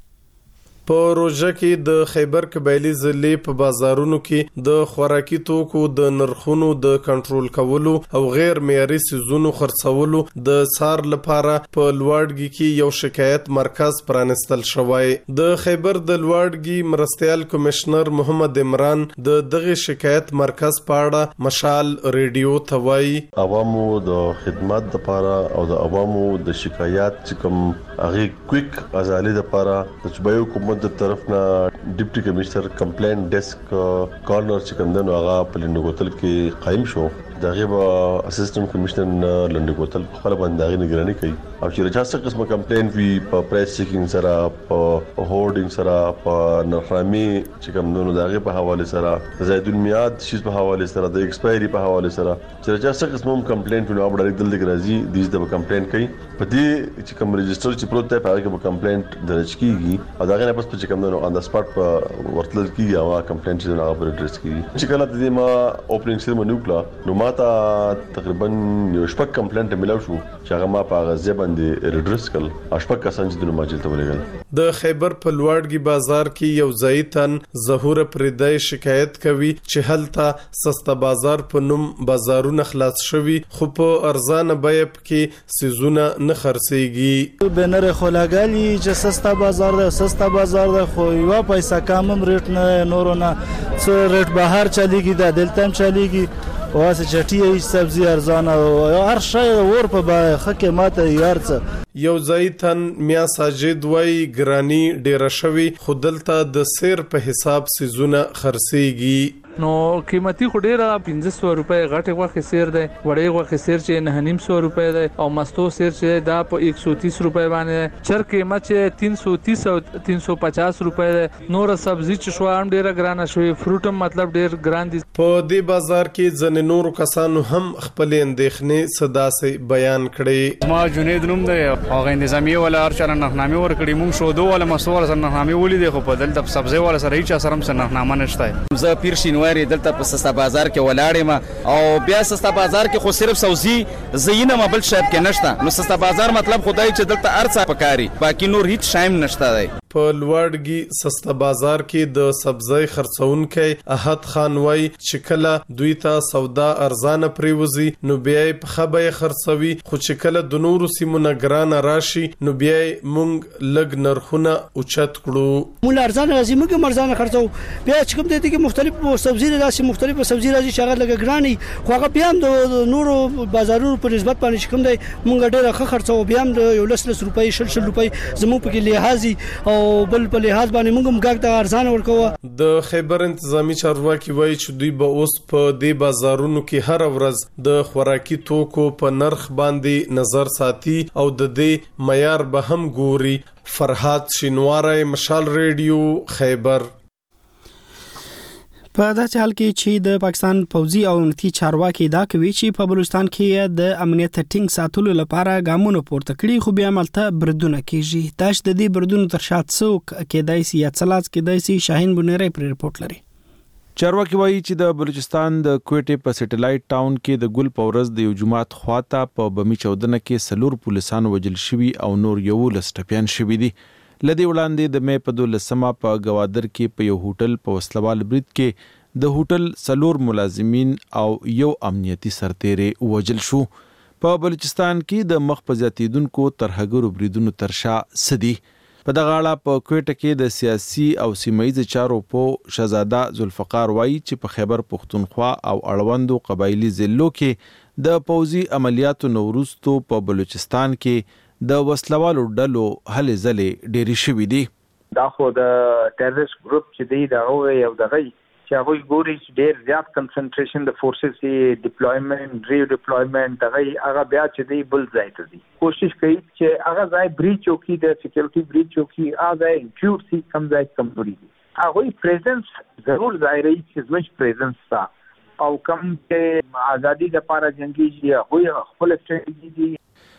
په روژه کې د خیبر قبایلی ضلع په بازارونو کې د خوراکي توکو د نرخونو د کنټرول کولو او غیر معیاري سيزونو خرڅولو د څار لپاره په لوړګي کې یو شکایت مرکز پرانستل شوی. د خیبر د لوړګي مرستيال کمشنر محمد عمران د دغه شکایت مرکز په اړه مشال ریډیو ته وایي عوامو د خدمات لپاره او د عوامو د شکایت چې کوم هغه کویک ازالي لپاره د چبایو کوم د طرف نه ډیپټي کمشنر کمپلین ډیسک کارنر چې کوم دنو هغه په لندګوتل کې قائم شو. دغه به اسسټنټ کمشنر لندګوتل خپل باندې نگرانی کوي او چې راځه څه قسمه کمپلین وی په پریس چیکینګ سره په هورډینګ سره په نرخامي چې کوم دنو دغه په حواله سره زیدون میاد شیز په حواله سره د ایکسپایری په حواله سره چې راځه څه قسمه کمپلین په اړه ډایرکټ دلته راځي دیز د کمپلین کوي په دې چې کوم ريجستر چې پروت دی په هغه کې کمپلینټ درج کیږي او دغه نه پس چې کوم دنو آن د سپاټ په ورتل کیږي او کمپلینټ چې هغه پر اډریس کیږي چې کله د ما اوپننګ سیرمونی وکړه نو ماته تقریبا یو شپږ کمپلینټ ملو شو چې هغه ما په غزه باندې اډریس کړ او شپږ کسان چې د ماجل ته ولېږل. د خیبر په لوړګي بازار کې یو ځای تن ظهور پردای شکایت کوي چې هلته سستا بازار په نوم بازارونه خلاص شوي خو په ارزانه بیه کې سيزونه نه خرڅيږي. بنر خلاګالي چې سستا بازار ده سستا بازار ده خو یو پیسې کم ریټ نه نورونه څه ریټ بهر چلیږي د دلتم چلیږي واسه چټي سبزی ارزانه او هر شی ور په خکه ماته یارڅ. یو ځای تن میا ساجد وای ګرانی ډیره شوی خودلته د سیر په حساب سيزونه خرڅيږي. نو قیمتي خو ډیره پنځه سوه روپۍ غټه غوخه سیر ده وړې غوخه سیر چې نه نیم سو روپۍ ده او مستو سیر چې دا په یک سو تیس روپۍ باندې چر قیمت چې تین سو تیس او تین سو پچاس روپۍ ده. نور سبزی چې شو هم ډیره ګرانه شوی فروټ هم مطلب ډیر ګران دي. په دې بازار کې ځنې نور کسانو هم خپل اندېښنې صدا سي بیان کړي. ما جنید نوم دی هغه نظامی ولا هر چا نخنامه ور کړی مونږ شو دوه ولا مسور سره نخنامه ولیدې خو په دلته سبزی ولا سره هیڅ سره سره نخنامه نشته. زه پیر شینواری دلته په سستا بازار کې ولاړم او بیا سستا بازار کې خو صرف سوزي زینه مبل شاپ کې نشته. نو سستا بازار مطلب خدای چې دلته ارڅه پکاري باقي نور هیڅ شایم نشته دی. په لوړګي سستا بازار کې د سبزی خرڅونکو احد خان وای چې کله دوی ته سودا ارزانه پریوزي نو بیا په خبره خرڅوي خو چې کله د نورو سیمونه ګرانه راشي نو بیا مونږ لګ نرخونه اوچت کړو. مول ارزانه راځي موږ مرزانه خرڅو بیا چې کوم دي کې مختلف سبزی راځي مختلف سبزی راځي چې هغه لګ ګراني خو هغه بیا هم د نورو بازارونو په نسبت باندې کوم دی مونږ ډېر ښه خرڅو بیا هم د یو لس لس روپۍ شل شل روپۍ زموږ په کې لحاظي او بل په لحاظ باندې موږ هم ګاګ ته ارزانه ورکوه. د خیبر انتظامی چارواکي وایي چې دوی به اوس په دې بازارونو کې هر ورځ د خوراکي توکو په نرخ باندې نظر ساتي او د دې معیار به هم ګوري. فرحات شینواری مشال ریډیو خیبر. په داسې حال کې چې د پاکستان پوځي او امنیتي چارواکي دا کوي چې په بلوچستان کې د امنیت ټینګ ساتلو لپاره ګامونه پورته کړي خو بیا ملته بردونه کیږي. داش د دې بردونو تر شا څوک کېدای شي یا څلاڅ کېدای شي شاهین بنيري پر رپورت لري. چارواکي وایي چې د بلوچستان د کوټې په سټلایټ ټاون کې د ګل پورز د یو جماعت خواته په بمی چودنه کې سلور پولیسان وجل شوي او نور یو لسټپیان شوي دي. لدی وړاندې د مې په دولسمه په گوادر کې په یو هوټل په وسلوال برید کې د هوټل سلور ملازمین او یو امنیتي سرتیری وجل شو. په بلوچستان کې د مخ په زیاتیدونکو ترهګرو بریدونو ترشا سدي. په دغه اړه په کوټه کې د سیاسي او سیمایي چارو په شهزاده ذوالفقار وایي چې په خیبر پختونخوا او اړوندو قبایلی ضلعو کې د پوځي عملیاتو نوروستو په بلوچستان کې د وسلوالو ډلو هلې ځلې ډېرې شوي دي. دا خو د ټیرریست ګروپ چې دی دا هغه یو دغه چې هغه ګوري چې ډېر زیات کنسنټریشن د فورسز سی ډیپلویمنت ری ډیپلویمنت هغه هغه بیا چې دی بل ځای ته دی کوشش کوي چې هغه ځای بریچ وکړي د سکیورټي بریچ وکړي هغه ځای انکیور سي کم ځای کمزوري دي هغه پریزنس ضرور ظاهري چې زموږ پریزنس تا او کم چې ازادي لپاره جنگي هغه خپل استراتیژي دي.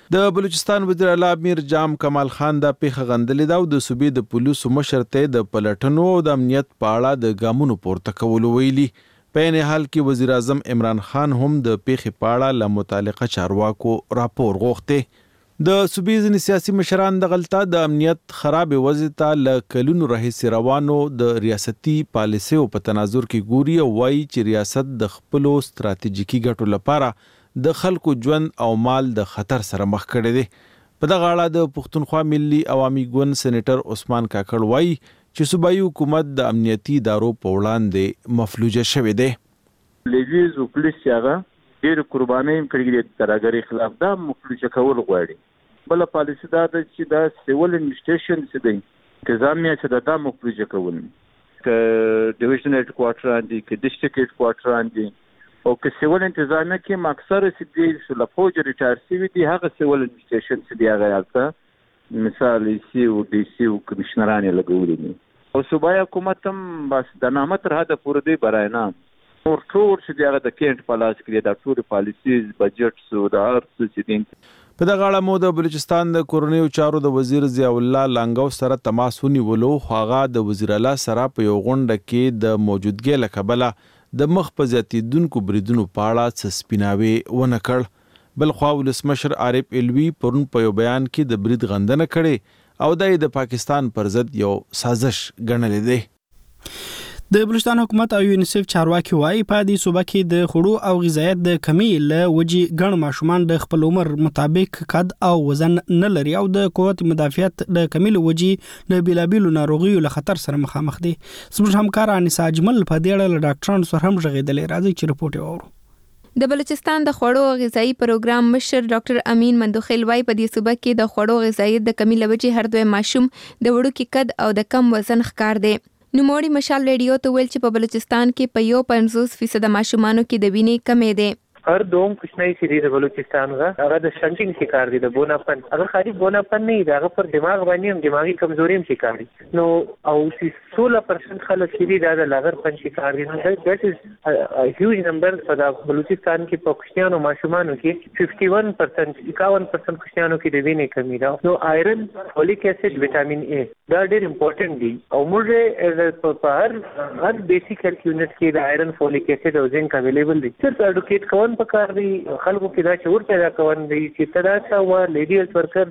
د بلوچستان وزیر اعلی امیر جام کمال خان دا پیښه غندلې دا او د صوبې د پولیسو مشر ته د پلټنو او د امنیت په اړه د ګامونو پورته کولو ویلي. په عین حال کې وزیر اعظم عمران خان هم د پیښې په اړه له متعلقه چارواکو راپور غوښته. د صوبې ځینې سیاسي مشران د غلطه د امنیت خراب وضع ته له کلونو راهیسې روانو د ریاستي پالیسیو په تناظر کې ګوري او وایي چې ریاست د خپلو ستراتیژیکي ګټو لپاره د خلکو ژوند او مال د خطر سره مخ کړی دی. په دغه اړه د پښتونخوا ملي عوامي ګوند سېنیټر عثمان کاکړ وایي چې صوبایي حکومت د امنیتي ادارو په وړاندې مفلوجه شوی دی. لیویز او پولیس هغه ډېر قربانۍ کړې دي ترګری خلاف دا مفلوجه کول غواړي. بل پالیسي دا ده چې دا سیول انویسټیشن څه دی انتظامیه چې دا مفلوجه کول ک ډیویژن هډ کوارټر اندي ک ډیسټریکټ هډ کوارټر اندي او که سیول انتظامیه کې ماکثر سي له فوج ریټایر شوی دی هغه سیول انویسټیشن چې دی هغه یالته مثال سی او ډي سي او کمشنران لګولي دي او صوبایي حکومت هم بس د نامه تر حده پورې دی برای نه اور ټول چې دی هغه د کینټ پالاس کې د ټول پالیسیز بجټ سو د هر څه چې دي. په دغه اړه مو د بلوچستان د کورنیو چارو د وزیر ضیاء الله لانګاو سره تماس ونیولو خو هغه د وزیر اعلی سره په یو غونډه کې د موجودګۍ له کبله د مخ په زیاتېدونکو بریدونو په اړه څه سپیناوی ونه کړ. بلخوا ولسمشر عارف الوی پرون په یو بیان کې د برید غندنه کړې او د پاکستان پر ضد یو سازش ګڼلې دی. د بلوچستان حکومت او یونیسف چارواکي وایي په دې صوبه کې د خوړو او غذایت د کمی له وجې ګڼ ماشومان د خپل عمر مطابق قد او وزن نه لري او د قوت مدافعت د کمی له وجې د بیلابیلو ناروغیو له خطر سره مخامخ دي. زموږ همکار انیسا اجمل په دې اړه له ډاکټرانو سره هم غږېدلې. راځي چې رپورټ وورو. د بلوچستان د خوړو او غذایی پروګرام مشر ډاکټر امین مندوخیل وایي په دې صوبه کې د خوړو غذایت د کمی له وجې هر دوی ماشوم د وړوکي قد او د کم وزن ښکار دی. نوموړي مشال ریډیو ته ویل چې په بلوچستان کې په یو پنځوس فیصد ماشومانو کې د وینې کمی دی. هر دوم کوچنی چې د بلوچستان غا هغه د شنټینګ شکار دي د بوناپن هغه خالي بوناپن نه دی هغه پر دماغ باندې هم دماغي کمزوري هم شکار دي نو او سولہ پرسنٹ خلک چې دا د لاغر پن شکار دي نو دیٹ از ا هیوج نمبر په بلوچستان کې په کوچنیانو ماشومانو کې ففټي ون پرسنٹ اکاون پرسنٹ کوچنیانو کې د وینې کمی ده نو آیرن فولیک اسید وټامین ای دا ډېر امپورټنٹ دي او موږ په هر هر بیسیک هیلث یونټ کې د آیرن فولیک اسید او زنک اویلیبل دي صرف اډوکیټ کوون پکار دی خلکو کې دا شعور پیدا کوون دی چې تدا څو لیډي هیلث ورکر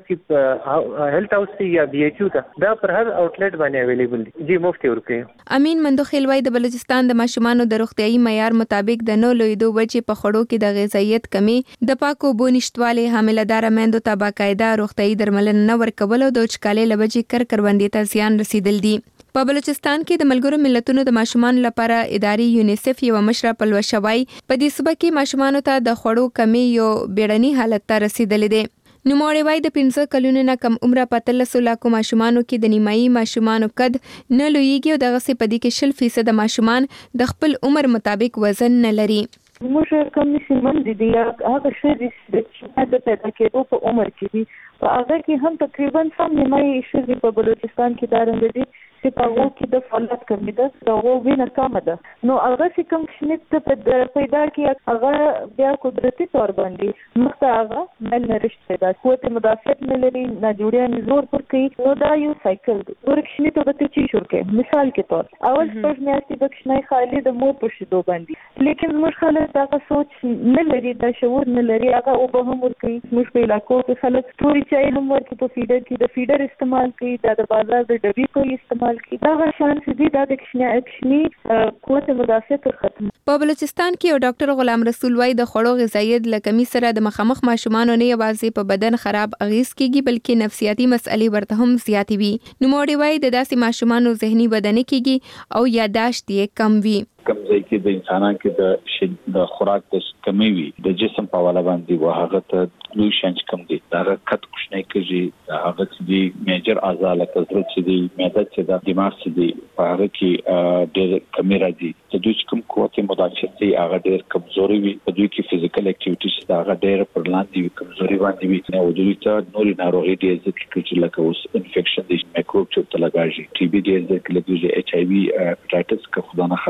چې هیلث هاوس یا بي ایچ یو دا پر هر آوټلټ باندې اویلیبل دي جی مفت ورکړي. امین مندوخیل وایي د بلوچستان د ماشومانو د روغتيایي معیار مطابق د نو لویدو وجې په خړو کې د غذایت کمی د پاکو بو نشټواله حاملدار میندو ته باقاعده روغتيایي درملنه نه ورکول او د وچکالۍ لوجې کر کروندې ته زیان رسیدل دي. په بلوچستان کې د ملګرو ملتونو د ماشومان لپاره اداري یونیسف یو مشره پلوه شوی په دې صوبه کې ماشومان ته د خوړو کمی یو بیړني حالت ته رسیدلې ده. نوموړي وایي د پنځه کلونو نه کم عمره په اتلسو لاکو ماشومانو کې د نیمایي ماشومانو قد نه لویږي او دغسې په دې کې شل فیصد ماشومان د خپل عمر مطابق وزن نه لري. موږ کوم نشمن دي هغه شی چې د پیدا کېدو په عمر کې دي په هغه کې هم تقریبا سم نیمایي شی په بلوچستان کې دارنګ دي چې په هغه کې د فعالیت کمی ده د هغو وینه کمه ده نو هغه چې کوم شنیت پیدا کړي هغه بیا قدرتي طور باندې مخته هغه مل نرشت پیدا قوت مدافعت نه لري نه جوړیان زور پر کوي نو دا یو سایکل دی ورک شنیت به ته چی شروع کوي مثال کې طور اول شپږ میاشتې د کښنای خالي د مور پر شیدو باندې لیکن موږ خلک دا سوچ نه لري دا شعور نه لري هغه او به هم ورکوي موږ په علاقو کې خلک توري چای هم ورکوي په فیډر کې د فیډر استعمال کوي دا د بازار د ډبي کوي استعمال کوي دا شان چې دا د کښنی اکشنی قوت مدافعت ختم. په بلوچستان کې یو ډاکټر غلام رسول وای د خوړو غذایت لکمي سره د مخامخ ماشومانو نه یوازې په بدن خراب اغیز کیږي بلکې نفسیاتي مسئلې ورته هم زیاتې وي. نوموړي وای د داسې ماشومانو ذهني بدن کېږي او یاداشت یې کم وي. کم ځای کې د انسانانو کې د د خوراک د کمی وي د جسم په حواله باندې و هغه ته لوی شنج کم دي دا کټ کوشنه کېږي هغه چې دی میجر اعضاء لکه زړه چې دی معده چې دا دماغ چې دی په هغه کې ډېر کمی راځي د دوی کوم قوت مدافعت هغه ډېر کمزوري وي په دوی کې فزیکل اکټیویټیز دا هغه ډېر پر لاندې وي کمزوري باندې وي نو دوی ته نوري ناروغي ډېر ځکه چې لکه اوس انفیکشن د میکروب چې تلګاږي ټي بي ډېر ځکه لکه ایچ آی وي هپاتایټس که خدای نه خاصه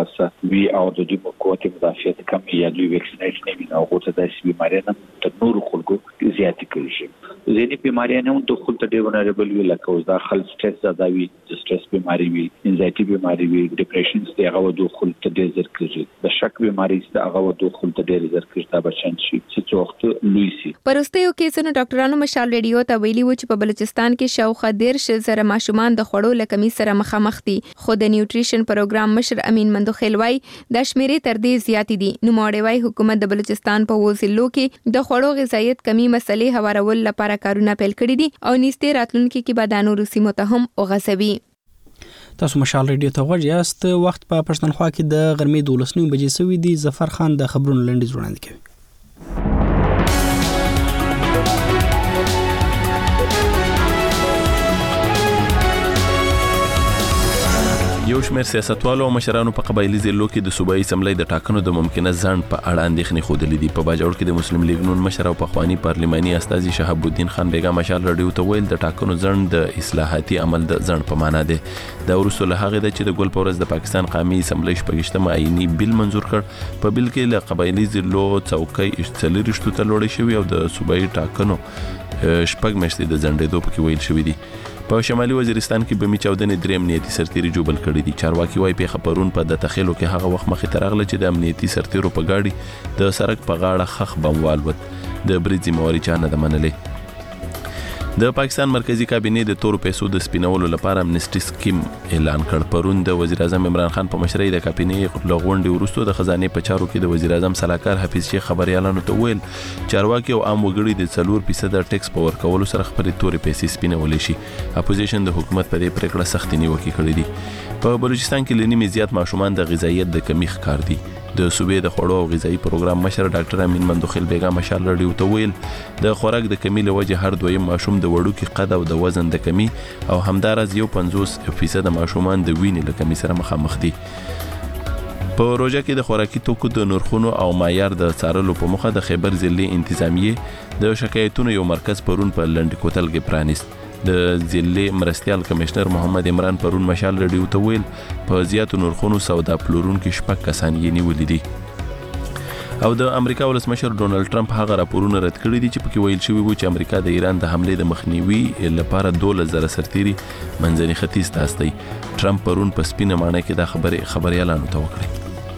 وی او د دې قوت مدافعت کم یا دوی ویکسینیټ نه وي او غوته داسې بیماری نه تر نور خلکو زیات کړي شي. ځینې بیماریاں هم د خپل ته ډیونریبل وی لکه اوس داخل سټریس زیاده وي، د سټریس بیماری وي، انزایټي بیماری وي، ډیپریشن ستې هغه د خپل ته ډیر زر کېږي، د شک بیماری ستې هغه د خپل ته ډیر زر کېږي دا بچن شي چې وخت لوی سي. پرستیو کې څنګه ډاکټرانو مشال ریډیو ته ویلي و چې په بلوچستان کې شاوخوا ډیر شزره ماشومان د خوړو لکمي سره مخامخ دي، خو د نیوټریشن پروګرام مشر امین مندوخیل وای د شمیرې تر دې زیات دي. نو ماړې وای حکومت د بلوچستان په وزلو کې د خوړو غذایت کمی مسلې هوارول لپاره کارونه پیل کړي دي او نيسته راتلونکي کې به د نورو سیمو ته هم وغځوي. تاسو مشال ریډیو ته غوږ یاست. وخت په پښتونخوا کې د غرمې دولس نیمې بجې سوي دي. ظفر خان د خبرونو لنډیز وړاندې کوي. یو شمېر سیاستوالو او مشرانو په قبایلی ضلعو کې د صوبایي اسمبلی د ټاکنو د ممکنه ځنډ په اړه اندېښنې ښودلې دي. په باجوړ کې د مسلم لیگ نون مشر او پخوانی پارلماني استازي شهاب الدین خان بیګا مشال رادیو ته ویل د ټاکنو ځنډ د اصلاحاتي عمل د ځنډ په معنا دی. دا وروسته له هغې ده چې د ګل په ورځ د پاکستان قومي اسمبلی شپږشتمه آئیني بل منظور کړ. په بل کې له قبایلی ضلعو څوکۍ څلېرویشتو ته لوړې شوي او د صوبایي ټاکنو شپږ میاشتې د ځنډېدو پکې ویل شوي دي. په شمالي وزیرستان کې بمی چاودنې درې امنیتي سرتیري جوبل کړي دي. چارواکي وايي پیښه پرون په د تخیلو کې هغه وخت مخې ته راغله چې د امنیتي سرتیرو په گاډي د سړک په غاړه خخ بم والوت. د برید ذمہواري چا نه ده منلې. د پاکستان مرکزی کابینې د تورو پیسو د سپینولو لپاره امنیسټي سکیم اعلان کړ. پرون د وزیر اعظم عمران خان په مشرۍ د کابینې له غونډې وروسته د خزانې په چارو کې د وزیر اعظم سلاکار حفیظ شیخ خبريالانو ته ویل چارواکي او عام وګړي د څلور فیصد ټیکس په ورکولو سره خپلې تورې پیسې سپینولی شي. اپوزیشن د حکومت په دې پریکړه سختې نیوکې کړې دي. په بلوچستان کې لنیمې زیات ماشومان د غذایت د کمی ښکار دي. د صوبې د خوړو او غذایی پروګرام مشر ډاکټر امین مندوخیل بیګا مشال رادیو ته ویل د خوراک د کمی له وجې هر دویم ماشوم د وړوکي قد او د وزن د کمی او همدارز یو پنځوس فیصد ماشومان د وینې له کمی سره مخامخ دي. په روژه کې د خوراکي توکو د نرخونو او معیار د څارلو په موخه د خیبر ضلعي انتظامیې د شکایتونو یو مرکز پرون په لنډ کوتل کې پرانیست. د ضلعي مرستیال کمشنر محمد عمران پرون مشال رادیو ته ویل په زیاتو نرخونو سودا پلورونکو شپږ کسان یې نیولي دي. او د امریکا ولسمشر ډونالد ټرمپ هغه راپورونه رد کړي دي چې پکې ویل شوي وو چې امریکا د ایران د حملې د مخنیوي لپاره دولس زره سرتیري منځني ختیځ ته استوي. ټرمپ پرون په سپینه ماڼۍ کې دا خبرې خبريالانو ته وکړې.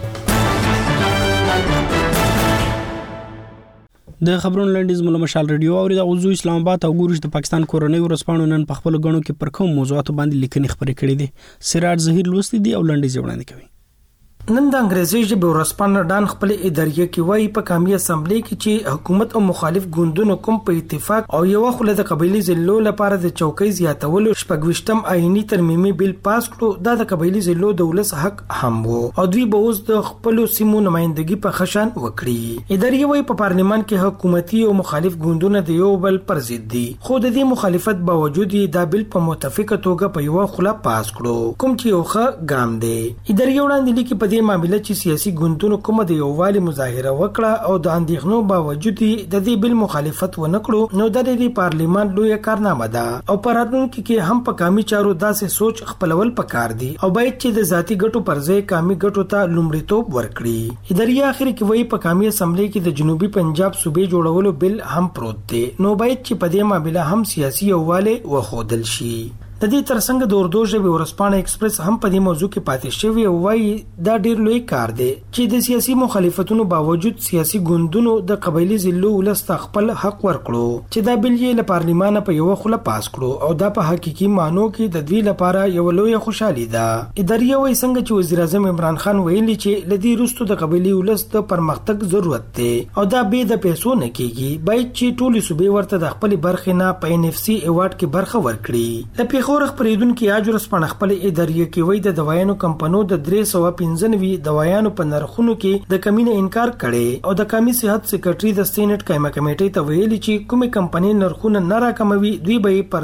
د خبرونو لنډیز مولا مشال رادیو او د اوزو اسلام آباد او ګورج د پاکستان کورنۍ ورځپاڼو نن په خپل غنو کې پر کوم موضوعاتو باندې لیکنې خبرې کړې دي. سراج ظهیر لوستي دي او لنډیز وړاندې کوي. نن د انګریزي ژبې ورځپاڼه ډان خپل اداریه کې وایي په قومي اسمبلی کې چې حکومت او مخالف ګوندونو کوم په اتفاق او یو خله د قبایلی ضلعو لپاره د چوکۍ زیاتولو شپږویشتم آئینی ترمیمي بل پاس کړو. دا د قبایلی ضلعو د ولس حق هم وو او دوی به اوس د خپل سیمو نمائندګي په خشن وکړي. اداریه وایي په پارلیمان کې حکومتي او مخالف ګوندونه د یو بل پر ضد دي، خو د دې مخالفت باوجود دا بل په متفقه توګه په یو خله پاس کړو کوم چې یو ښه ګام دی. اداریه وړاندې لیکي په دې معاملې چې سیاسي ګوندونو کومه د یووالي مظاهره وکړه او د اندېښنو باوجود د دې بل مخالفت ونه کړو نو د دې پارلیمان لوی کارنامه ده او په راتلونکي کې هم په قومي چارو داسې سوچ خپلول پکار دي او باید چې د ذاتي ګټو پر ځای قومي ګټو ته لومړیتوب ورکړي. اداریه اخر کې وایي په قومي اسمبلی کې د جنوبي پنجاب صوبې جوړولو بل هم پروت دی نو باید چې په دې معاملې هم سیاسي یووالی وښودل شي. د دې ترڅنګ د اردو ژبې ورځپاڼه ایکسپریس هم په دې موضوع کې پاتې شوی او وايي دا ډیر لوی کار دی چې د سیاسي مخالفتونو باوجود سیاسي ګوندونو د قبایلی ضلعو ولست خپل حق ورکړو چې دا بل یې له پارلیمان په یو خله پاس کړو او دا په حقيقي معنی کې د دوی لپاره یو لوی خوشحالي ده. اداریه وایي څنګه چې وزیر اعظم عمران خان ویلي چې لدی روستو د قبایلی ولست د پرمختګ ضرورت دی او دا به د پیسو نه کیږي باید چې ټولې صوبې ورته د خپل برخې نه په ان اف سی ایوارډ کې برخه ورکړي. خور خبرېدونکو اجر سپن خپل اداریه کې وای د دوايانو کمپنیو د درې سوه پنځه نوي دوايانو په نرخونو کې د کمینه انکار کړي او د قومي صحت سکرټري د سېنات قائمه کمیټې ته ویلي چې کومه کمپنی نرخونه نه راکموي دوی به پر ضد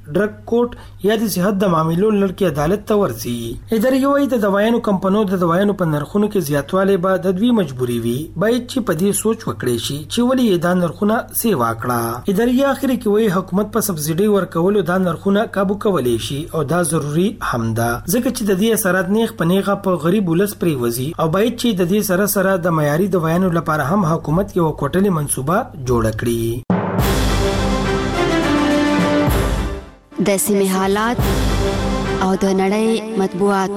ډرګ کورټ یا د صحت د معاملو لړ عدالت ته ورځي. ادارې وايي د دوايانو کمپنیو د دوايانو په نرخونو کې زیاتوالی به د دوی مجبوري وي باید چې په دې سوچ وکړي شي چې ولې دا نرخونه سیوا کړه. ادارې اخر کې وايي حکومت په سبسایډي ورکولو دا نرخونه قابو کولی شي او دا ضروری هم ده ځکه چې د دې اثرات نیغ په نیغه په غریب ولس پریوزي او باید چې د دې سره سره د معیاري دوايانو لپاره هم حکومت یو کوټلې منصوبه جوړ کړي. د سیمې حالات او د نړۍ مطبوعات.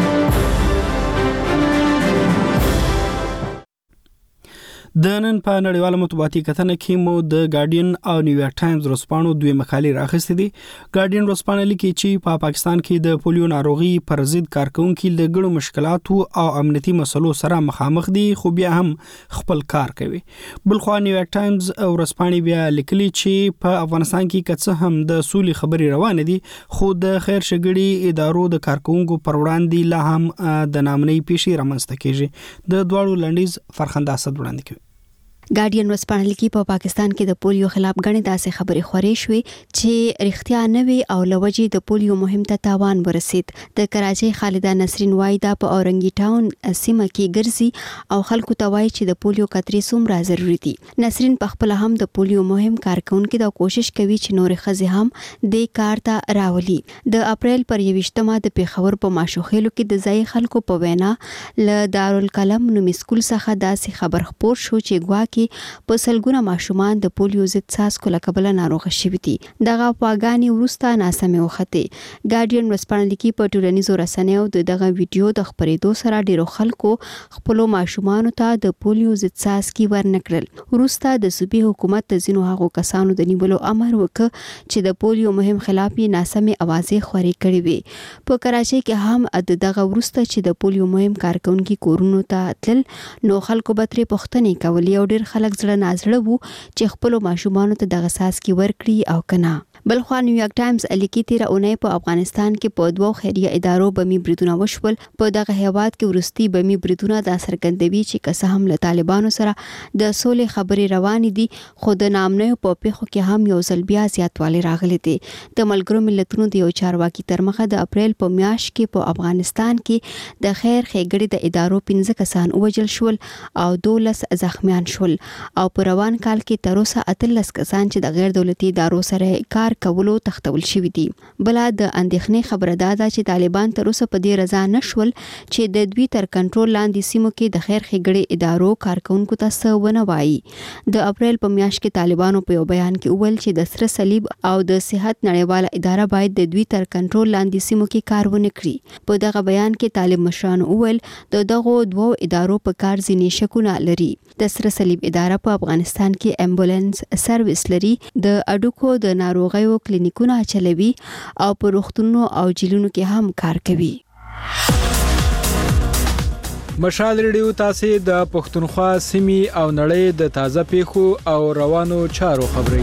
د نن په نړیواله مطبوعاتي کتنه کې مو د ګارډین او نیویارک ټایمز ورځپاڼو دوه مقالې راخستې دي. ګارډین ورځپاڼه لیکي چې په پاکستان کې د پولیو ناروغي پر ضد کارکونکو د ګڼو مشکلاتو او امنیتي مسلو سره مخامخ دي خو بیا هم خپل کار کوي. بلخو نیویارک ټایمز ورځپاڼه بیا لیکلي چې په افغانستان کې کڅ هم د سولې خبري روان دي خو د خیر شګړي ادارو د کارکونکو پر وړاندې لا هم د نامنۍ پیښې رامنځته کیږي. د دواړو لنډیز فرخنده اسد وړاندې کوي. ګارډین ورځپاڼه لیکي په پاکستان کې د پولیو خلاف غنې داسې خبرې خورې شوې چې رښتیا نه وي او لوجې د پولیو مهم ته تاوان ورسید. د کراچۍ خالده نسرین وای دا په اورنګي ټاون سیمه کې ګرځي او خلکو ته وایي چې د پولیو قطرې څومره ضروري دي. نسرین په خپل هم د پولیو مهم کارکونکو د کوشش کوي چې نور خزي هم د کار ته راولي. د اپریل پر یوشتمه د پیښور په ماشوخېلو کې د ځای خلکو په وینا ل دارالقلم نومي سکول څخه داسې خبر خپور شو چې ګواکې په سلګونه ماشومان د پولیو ضد څاڅکو له کبله ناروغ شوي دي. دغه افواګانې وروسته ناسمې وختې. ګارډین ورځپاڼه لیکي په ټولنیزو رسنیو د دغه ویډیو د خپرېدو سره ډیرو خلکو خپلو ماشومانو ته د پولیو ضد څاڅکي ورنکړل. وروسته د صوبې حکومت د ځینو هغو کسانو د نیولو امر وکړ چې د پولیو مهم خلاف یې ناسمې اوازې خورې کړې وي. په کراچۍ کې هم د دغه وروسته چې د پولیو مهم کارکونکو کورونو ته تلل نو خلکو به ترې پوښتنې کولې او ډېر خلک زړه نازړه وو چې خپل ماشومانو ته دغه څاڅکي ورکړي او کنه. بلخو نیویارک ټایمز لیکي تیر اونۍ په افغانستان کې په دوو خیریه ادارو بمی بریدونه وشول. په دغه هیواد کې ورستي بمی بریدونه د څرګندوي چې که هم له طالبانو سره د سولې خبرې روانې دي خو د نامنیو په پیښو کې هم یو ځل بیا زیاتوالی راغلی دی. د ملګرو ملتونو د یو چارواکي تر مخه د اپریل په میاشت کې په افغانستان کې د خیر ښېګړې د ادارو پنځه کسان ووژل شول او دولس زخمیان شول او په روان کال کې تر اوسه اتلس کسان چې د غیر دولتي ادارو سره کار کولو تختول شوی دي. بل د اندېښنې خبره ده چې طالبان تر اوسه په دې رضا نشول چې د دوی تر کنټرول لاندې سیمو کې د خیر ښېګړې ادارو کارکونکو ته څه ونه وایي. د اپریل په میاشت کې طالبانو په یو بیان کې وویل چې د سره صلیب او د صحت نړیواله اداره باید د دوی تر کنټرول لاندې سیمو کې کار ونه کړي. په دغه بیان کې طالب مشرانو وویل د دغو دوو ادارو په کار ځینې شکونه لري. د سره صلیب اداره په افغانستان کې امبولانس سرویس لري، د اډوکو د ناروغیو کلینیکونه چلوي او په روغتونونو او جیلونو کې هم کار کوي. مشال ریډیو تاسو د پښتونخوا سیمې او نړۍ د تازه پیښو او روانو چارو خبري.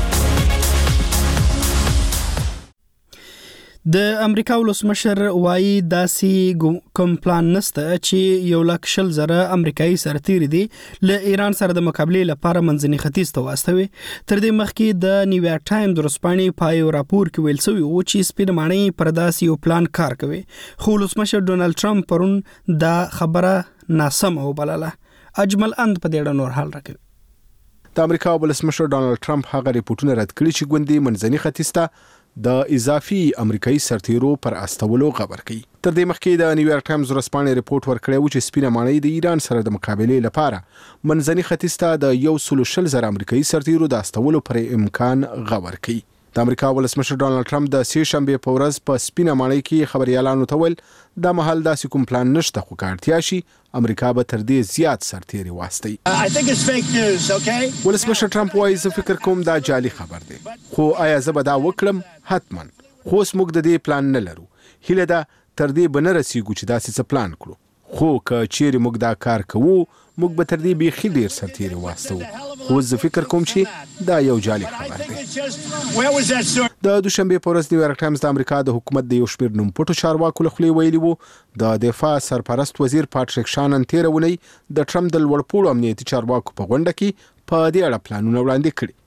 د امریکا ولسمشر وایي داسې کوم پلان نشته چې یو لک شل زره امریکایي سرتیري دي له ایران سره د مقابلې لپاره منځني ختیځ ته واستوي. تر دې مخکې د نیویارک ټایمز ورځپاڼې په یو راپور کې ویل شوی و چې سپینمانۍ پر داسې یو پلان کار کوي خو ولسمشر ډونالد ټرمپ پرون دا خبره ناسمه وبلله. اجمل اند په دې اړه نور حال راکوي. د امریکا ولسمشر ډونالد ټرمپ هغه ریپورتونه رد کړي چې ګوندي منځني ختیځ ته د اضافي امریکایي سرتیرو پر استولو خبر کوي. تر دې مخکې د نیویارک ټایمز ورځپاڼې ریپورت ورکړی و چې سپینه ماڼۍ د ایران سره د مقابلې لپاره منځني ختیځ ته د یو سل شل زره امریکایي سرتیرو د استولو پر امکان خبر کوي. د امریکا ولسمشر ډونالد ټرمپ د سې شنبه په ورځ په سپینه ماڼۍ کې خبريالانو ته ویل د محل داسې کوم پلان نشته خو کارتیا شي امریکا به تر دې زیات سرتیري واستي. ولسمشر ټرمپ وايي زه فکر کوم دا جعلي خبر دی خو آیا زه به دا وکړم؟ حتما. خو موږ د دې پلان نه لرو. هیله ده تر دې بنه رسیږو چې داسې څه پلان کړو. خو که چیرې موږ دا کار کوو موږ به تر دې بیخي ډیر سرتیري واستو. خو زه فکر کوم چې دا یو جعلي خبر دی. د دوشنبه په ورځ نیویارک ټایمز د امریکا د حکومت د یو شمېر نومپټو چارواکو له خولې ویلي وو د دفاع سرپرست وزیر پاټریک شانن تیر ونی د ټرمپ د لوړپوړو امنیتي چارواکو په غونډه کې په دې اړه پلانونه وړاندې کړي.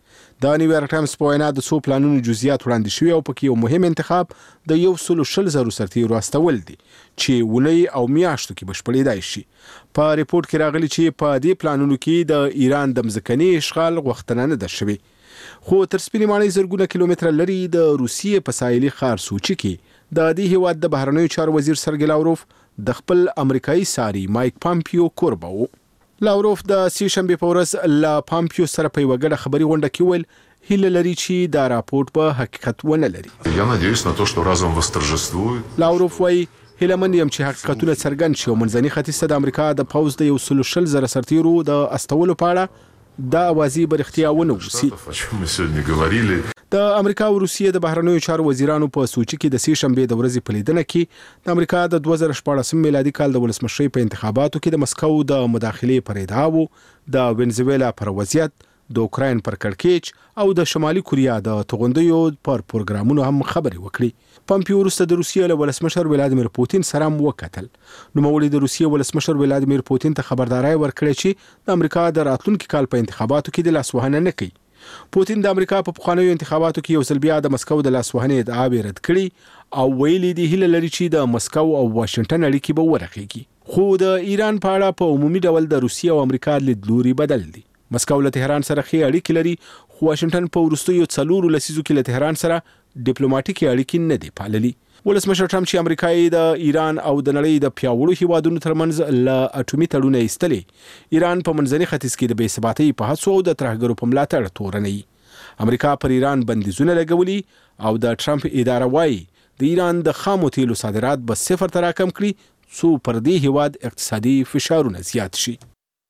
د نیویارک ټایمز په وینا د څو پلانونو جزئیات وړاندې شوي او پکې یو مهم انتخاب د یو سلو شل زرو سرتیرو استول دي چې ونی او میاشتو کې بشپړېدای شي. په ریپورت کې راغلي چې په دې پلانونو کې د ایران د ځمکني اشغال غوښتنه نه ده شوې، خو تر سپینې ماڼۍ زرګونه کیلومتره لري د روسیې په ساحلي ښار سوچي کې د دې هیواد د بهرنیو چارو وزیر سرګی لاوروف د خپل امریکایي ساري مایک پامپیو کوربه و. لاوروف د سې شنبې په ورځ له پامپیو سره په یوه ګډه خبري غونډه کې وویل هیله لري چې دا راپورټ په حقیقت ونه لري. Я надеюсь на то, что разум восторжествует. لاوروف وایي هیله من یم چې حقیقتونه څرګند شي او منځني ختیځ ته د امریکا د پوځ د یو سلو شل زره سرتیرو د استولو په اړه دا اوازې به رښتیا ونه وسي. د امریکا او روسیې د بهرنیو چارو وزیرانو په سوچي کې د سې شنبې د ورځې په لیدنه کې د امریکا د دوه زره شپاړسم میلادي کال د ولسمشرۍ په انتخاباتو کې د مسکو د مداخلې پر ادعاو، د وینزویلا پر وضعیت، د اوکراین پر کړکېچ او د شمالي کوریا د توغندیو پر پروګرامونو هم خبرې وکړي. پامپیو وروسته د روسیې له ولسمشر ولادیمیر پوتین سره هم وکتل. نوموړي د روسیې ولسمشر ولادیمیر پوتین ته خبرداري ورکړې چې د امریکا د راتلونکي کال په انتخاباتو کې د لاسوهنه نه کوي. پوتین د امریکا په پخوانیو انتخاباتو کې یو ځل بیا د مسکو د لاسوهنې ادعاوې رد کړي او ویلي دي هیله لري چې د مسکو او واشنگټن اړیکې به ورخیږي. خو د ایران په اړه په عمومي ډول د روسیې او امریکا لیدلوري بدل دي. مسکو له تهران سره ښې اړیکې لري، خو واشنگټن په وروستیو څلورو لسیزو کې له تهران سره ډیپلوماټیکي اړیکې نه دي پاللي. ولسمشر ټرمپ چې امریکایي د ایران او د نړۍ د پیاوړو هیوادونو ترمنځ له اټومي تړون ایستلې، ایران په منځني ختیځ کې د بې ثباتۍ په هڅو او د ترهګرو په ملاتړ تورنوي. امریکا پر ایران بندیزونه لګولي او د ټرمپ اداره وايي د ایران د خامو تیلو صادرات به صفر ته راکم کړي څو پر دې هیواد اقتصادي فشارونه زیات شي.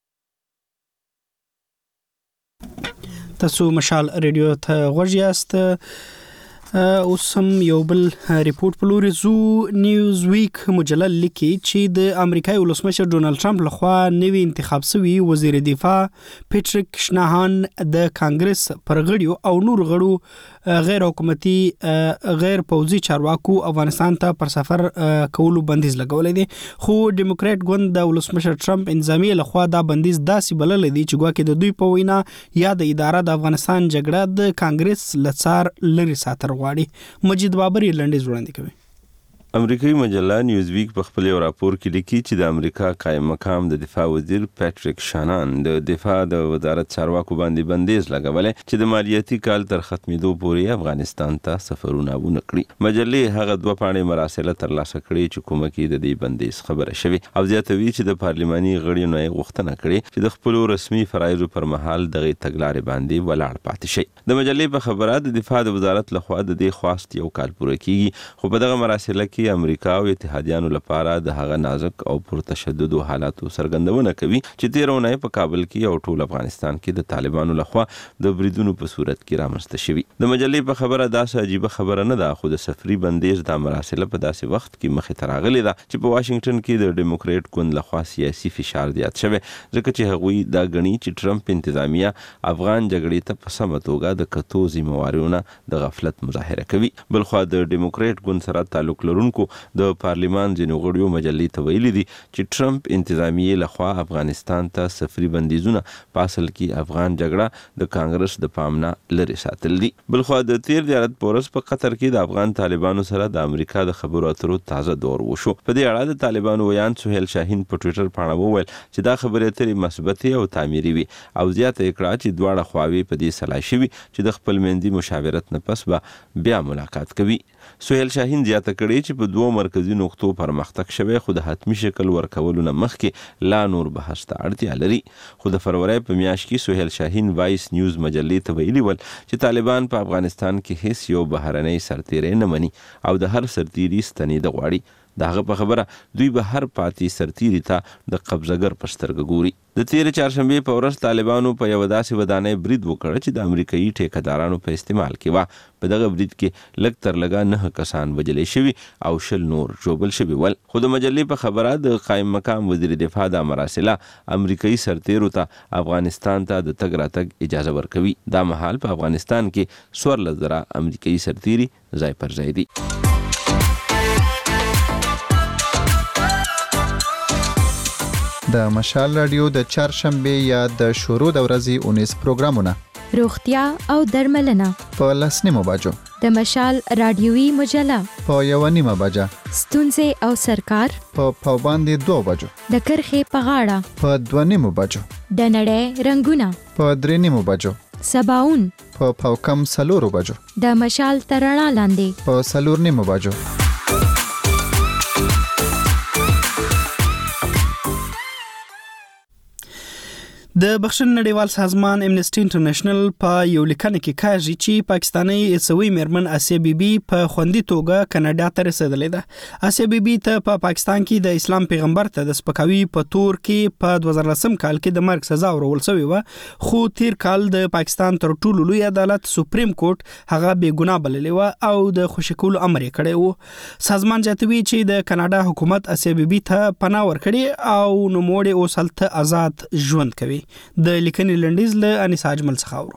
تاسو مشال ریډیو ته غوږ یاست. اوس هم یو بل ریپورت په لوري زو نیوز ویک مجله لیکي چې د امریکای ولسمشر ډونالد ټرمپ لخوا نوی انتخاب شوی وزیر دفاع پیټریک شناهان د کانګرس پر غړیو او نور غړو غیر حکومتي غیر پوځي چارواکو افغانستان ته پر سفر کولو بندیز لګولې دي، خو ډیموکرات ګوند د ولسمشر ټرمپ انتظامی لخوا دا بندیز داسې بلل دي چې ګواکې د دوی په وینا یا د اداره د افغانستان جګړه د کانګرس لڅار لري ساتر غواړي. مجید بابر یې لنډیز وړاندې کوي. امریکایي مجله نیوز ویک په خپل یو راپور کې لیکي چې د امریکا قائم مقام د دفاع وزیر پیټریک شانان د دفاع د وزارت چارواکو باندې بندیز لګولې چې د مالیاتي کال تر ختمېدو پورې افغانستان ته سفرونه ونه کړي. مجلې هغه دوه پاڼې مراسله ترلاسه کړې چې کومه کې د دې بندیز خبره شوې او زیاتوي چې د پارلماني غړیو نه غوښتنه کړې چې د خپل رسمي فرایضو پر مهال دغه تګلارې باندې ولاړ پاتې شي. د مجلې په خبره د دفاع د وزارت لخوا د دې خواست یو کال پوره کیږي، خو په دغه مراسله کې امریکا او اتحادیانو لپاره د هغه نازک او پرتشدد حالاتو څرګندونه کوي چې تیرونه په کابل کې او ټول افغانستان کې د طالبانو لخوا د بریدونو په صورت کې رامنځته شوی. د مجلې په خبره داسې عجیب خبره نه ده، خو د سفري بندیز د مراسله په داسې وخت کې مخې ته راغلی ده چې په واشنگټن کې د ډیموکرات ګوند لخوا سیاسي فشار زیات شوی، ځکه چې هغوی دا غني چې ټرمپ انتظامیه افغان جګړې ته په سمه توګه د کتو ذمہواریونه د غفلت مظاهره کوي. بلخو د ډیموکرات ګوند سره تعلق لرونکو د پارلیمان ځینو غړیو مجلې ته ویلي دي چې ټرمپ انتظامیه لخوا افغانستان ته سفري بندیزونه په اصل کې افغان جګړه د کانګرس د پامنا لري ساتل دي. بلخو د تیر دیارت پورس په قطر کې د افغان طالبانو سره د امریکا د خبرو اترو تازه دور وشو. په دې اړه د طالبانو ویان سهیل شاهین په ټوئیټر باندې وویل چې دا خبرې اترې مثبتې او تعمیري وي او زیاته کړه چې دواړه خواوې په دې سلا شوي چې د خپل مندي مشاورت نه پس به بیا ملاقات کوي. سهیل شاهین زیاته کړي چې په دوه مرکزی نقطو پرمختګ شوی، خو د حتمی شکل ورکولو نه مخکې لا نور بحث ته اړتیا لري. خو د فروری په میاشت کې سهیل شاهین وایس نیوز مجلې ته ویلي ول چې طالبان په افغانستان کې هیڅ یو بهرنۍ سرتیری نه مني او د هر سرتیری ستنېده غواړي. دغه په خبره دوی به هر پاتې سرتیری ته د قبضګر په سترګه ګوري. د تیر چهارشنبه په ورځ طالبانو په یو داسې ودانۍ برید وکړ چې د امریکایي ټیکدارانو په استعمال کې و. په دغه برید کې لږ تر لږه نه کسان وژل شوي او شل نور ژوبل شوي ول. خو د مجلې په خبره د قائم مقام وزیر دفاع د مراسله امریکایي سرتیرو ته افغانستان ته د تګ راتګ اجازه ورکوي. دا مهال په افغانستان کې څوارلس زره امریکایي سرتیري ځای پر ځای دي. د مشال رادیو د چهارشنبه یا د شروع د ورځې اونیس پروګرامونه روغتیا او درملنه په لسنیمو بجو، د مشال رادیوي مجله په یو نیمه بجه، ستونزې او سرکار په پاوباندې دوه بجو، د کرخې په غاړه په دوه نیمو بجو، د نړۍ رنگونه په درې نیمو بجو، سباون په پاوکم سلورو بجو، د مشال ترڼا لاندې په سلور نیمو بجو. د بخښن نړیوال سازمان امنیسټي انټرنیشنل په یو لیکنه کې کاږي چې پاکستاني ایسوي میرمن آسیا بیبي په خوندي توګه کاناډا ته رسیدلې ده. آسیا بیبي ته په پاکستان کې د اسلام پیغمبر ته د سپکاوي په تور کې په دوه زره لس کال کې د مرګ سزا ورکول شوې و، خو تیر کال د پاکستان تر ټولو لوی عدالت سپریم کورټ هغه بې ګناه بللې و او د خوشی کولو امر یې کړی و. سازمان جاتوي چې د کاناډا حکومت آسیا بیبي ته پناه ورکړي او نوموړي اوس هلته آزاد ژوند کوي. د لیکنې لنډیز له انیس اجمل څخه اورو.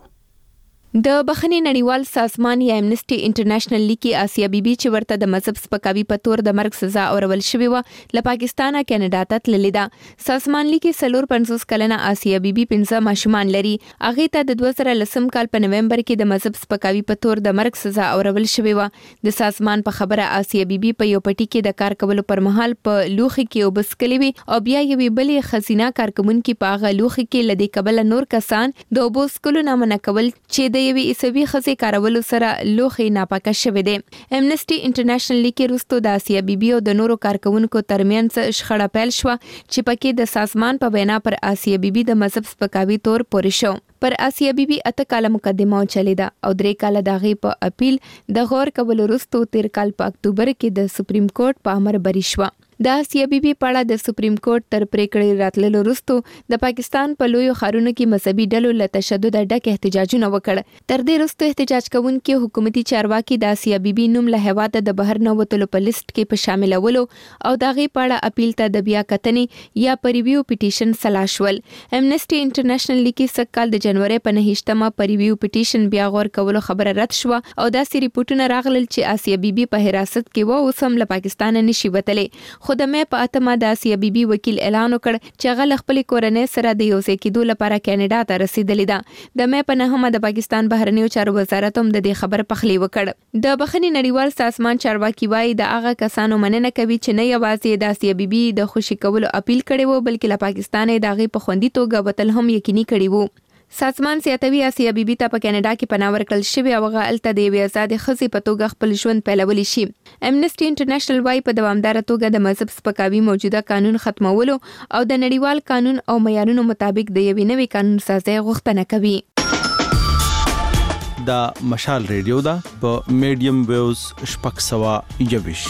د بخښنې نړیوال سازمان یا امنیسټي انټرنیشنل لیکي آسیا بیبي چې ورته د مذهب سپکاوي په تور د مرګ سزا اورول شوې و له پاکستانه کاناډا ته تللې ده. سازمان لیکي څلور پنځوس کلنه آسیا بیبي پنځه ماشومان لري. هغه ته د دوه زره لسم کال په نومبر کې د مذهب سپکاوي په تور د مرګ سزا اورول شوې و. د سازمان په خبره آسیا بیبي په یو پټي کې د کار کولو پر مهال په لوخي کې وبسکلې وي او بیا یوې بلې خزینه کارکونکو په هغه لوخي کې لدی کبل نور کسان د وبسکلو نامنه کول چې د یوې عیسوي خزې کارولو سره لوخي ناپاکه شوې ده. امنیسټي انټرنیشنل لیکي رستو د آسیا بیبي او د نورو کارکونکو ترمنځ شخړه پیل شو چې پکې د سازمان په وینا پر آسیا بیبي د مذهب سپکاوي تور پورې شو. پر آسیا بیبي اته کاله مقدمه چلیده او درې کاله دغه په اپیل د غور کولو رستو تیر کال په اکتوبر کې د سپریم کورټ په امر بری شو. د آسیا بیبي په اړه د سپریم کورټ تر پریکړې راتللو وروسته د پاکستان په لویو ښارونو کې مذهبي ډلو له تشدد ډک احتجاجونه وکړ. تر دې وروسته احتجاج کوونکي حکومتي چارواکي د آسیا بیبي نوم له هیواده د بهر نه وتلو په لیست کې په شاملولو او دغه په اړه اپیل ته د بیا کتنې یا پریویو پټیشن سلا شول. امنیسټي انټرنیشنل لیکي سکهال د جنوري په نهشتمه پریویو پټیشن بیا غور کولو خبره رد شو او داسې ریپورتونه راغلل چې آسیا بیبي په حراست کې و او سم له پاکستان نشي وتلې. خو د مې په اتمه د آسیا بیبي وکیل اعلان وکړ چې هغه له خپل کورنۍ سره د یو ځای کېدو لپاره کاناډا ته رسیدلې ده. د مې په نهمه د پاکستان بهرنیو چارو وزارت هم د دې خبر پخلی وکړ. د بخښنې نړیوال سازمان چارواکي وایي د هغه کسانو مننه کوي چې نه یوازې د آسیا بیبي د خوشی کولو اپیل کړي وو بلکې له پاکستان د هغه په خوندي توګه وتل هم یقیني کړي وو. سازمان زیاتوي آسیا بیبي ته په کاناډا کې پناه ورکړل شوی او هغه الته د یوې آزادې ښځې په توګه خپل ژوند پیلولی شي. امنیسټي انټرنیشنل وايي په دوامداره توګه د مذهب سپکاوي موجوده قانون ختمولو او د نړیوال قانون او معیارونو مطابق د یوې نوې قانون سازي غوښتنه کوي. دا مشال ریډیو دا په میډیم ویوز شپږ سوه یوویشت.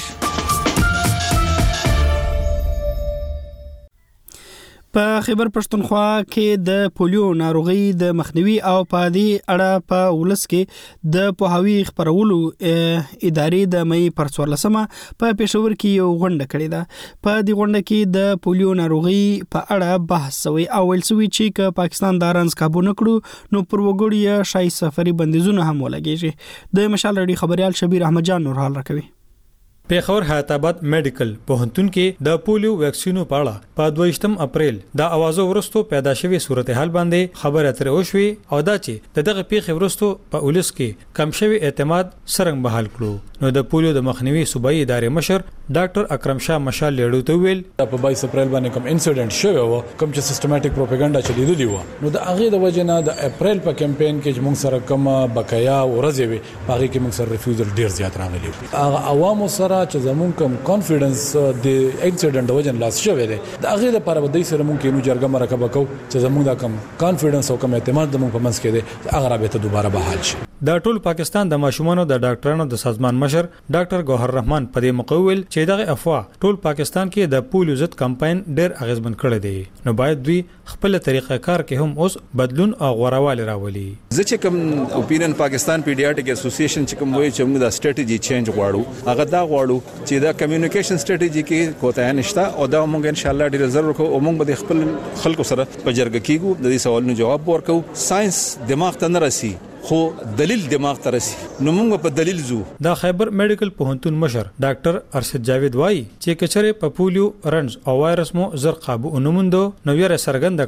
په خیبر پښتونخوا کې د پولیو ناروغي د مخنیوي او په دې اړه په ولس کې د پوهاوی خبرولو ادارې د مې پر څوارلسمه په پېښور کې یو غونډه کړې ده. په دې غونډه کې د پولیو ناروغي په اړه بحث شوی او ویل شوی چې ک پاکستان د رانس کابو نکړو نو پر وګړي شای سفري بندیزونه هم ولګیږي. د مشال رډي خبريال شبیر احمد جان نور حال راکوي. پیښور حیات آباد میډیکل پوهنتون کې د پولیو ویکسینو په اړه په دویشتم اپریل د اوازو ورستو پیدا شوی صورتحال باندې خبره اترې وشوي او دا چې د دغه پیښې ورستو په ولس کې کم شوی اعتماد سرنګ بحال کړو. نو د پولیو د مخنیوي صوبایي ادارې مشر ډاکټر اکرم شاه مشال لیړو ته ویل په باییس اپریل باندې کوم انسیډنټ شوی و کوم چې سیستماتیک پروپاګاندا چلیدو دی و نو د هغه د وجنه د اپریل په کمپاین کې موږ سره کوم بقایا ورځې وي هغه کې موږ سره ریفیوزل ډیر زیات راغلی هغه عوامو سره چې زموږ کوم کانفیډنس د انسیډنټ د وجنه لاس شوی دی د هغه لپاره به د سره موږ کې نو جرګه مرکه وکاو چې زموږ د کوم کانفیډنس او کوم اعتماد د موږ په منځ کې دی هغه رابطه دوباره بحال شي. د ټول پاکستان د ماشومانو د ډاکټرانو د سازمان مشر ډاکټر ګوهر رحمان په دې مقول چې دغه افوا ټول پاکستان کې د پولیو ضد کمپاین ډېر اغیزمن کړی دی نو باید دوی خپل طریقه کار کې هم اوس بدلون او غوړوالی راولي. زه چې کوم اپینین پاکستان پیډیاټریک اسوسییشن چې کوم وایي چې موږ د سټریټجی چینج غواړو هغه دا غواړو چې د کمیونیکیشن سټریټجی کې کوتاه نشته او دا موږ ان شاء الله ډیر ضرور کوو او موږ به خپل خلکو سره په جرګه کېږو د دې سوالونو جواب ورکوو. ساينس دماغ ته نه رسي خو دلیل دماغ ته رسي نو موږ په دلیل زو. دا خیبر میډیکل پوهنتون مشر ډاکټر ارشد جاوید وایي چې کچره په پولیو رنز او وایرس مو زر قابو اونموندو نو یې سرګند کړه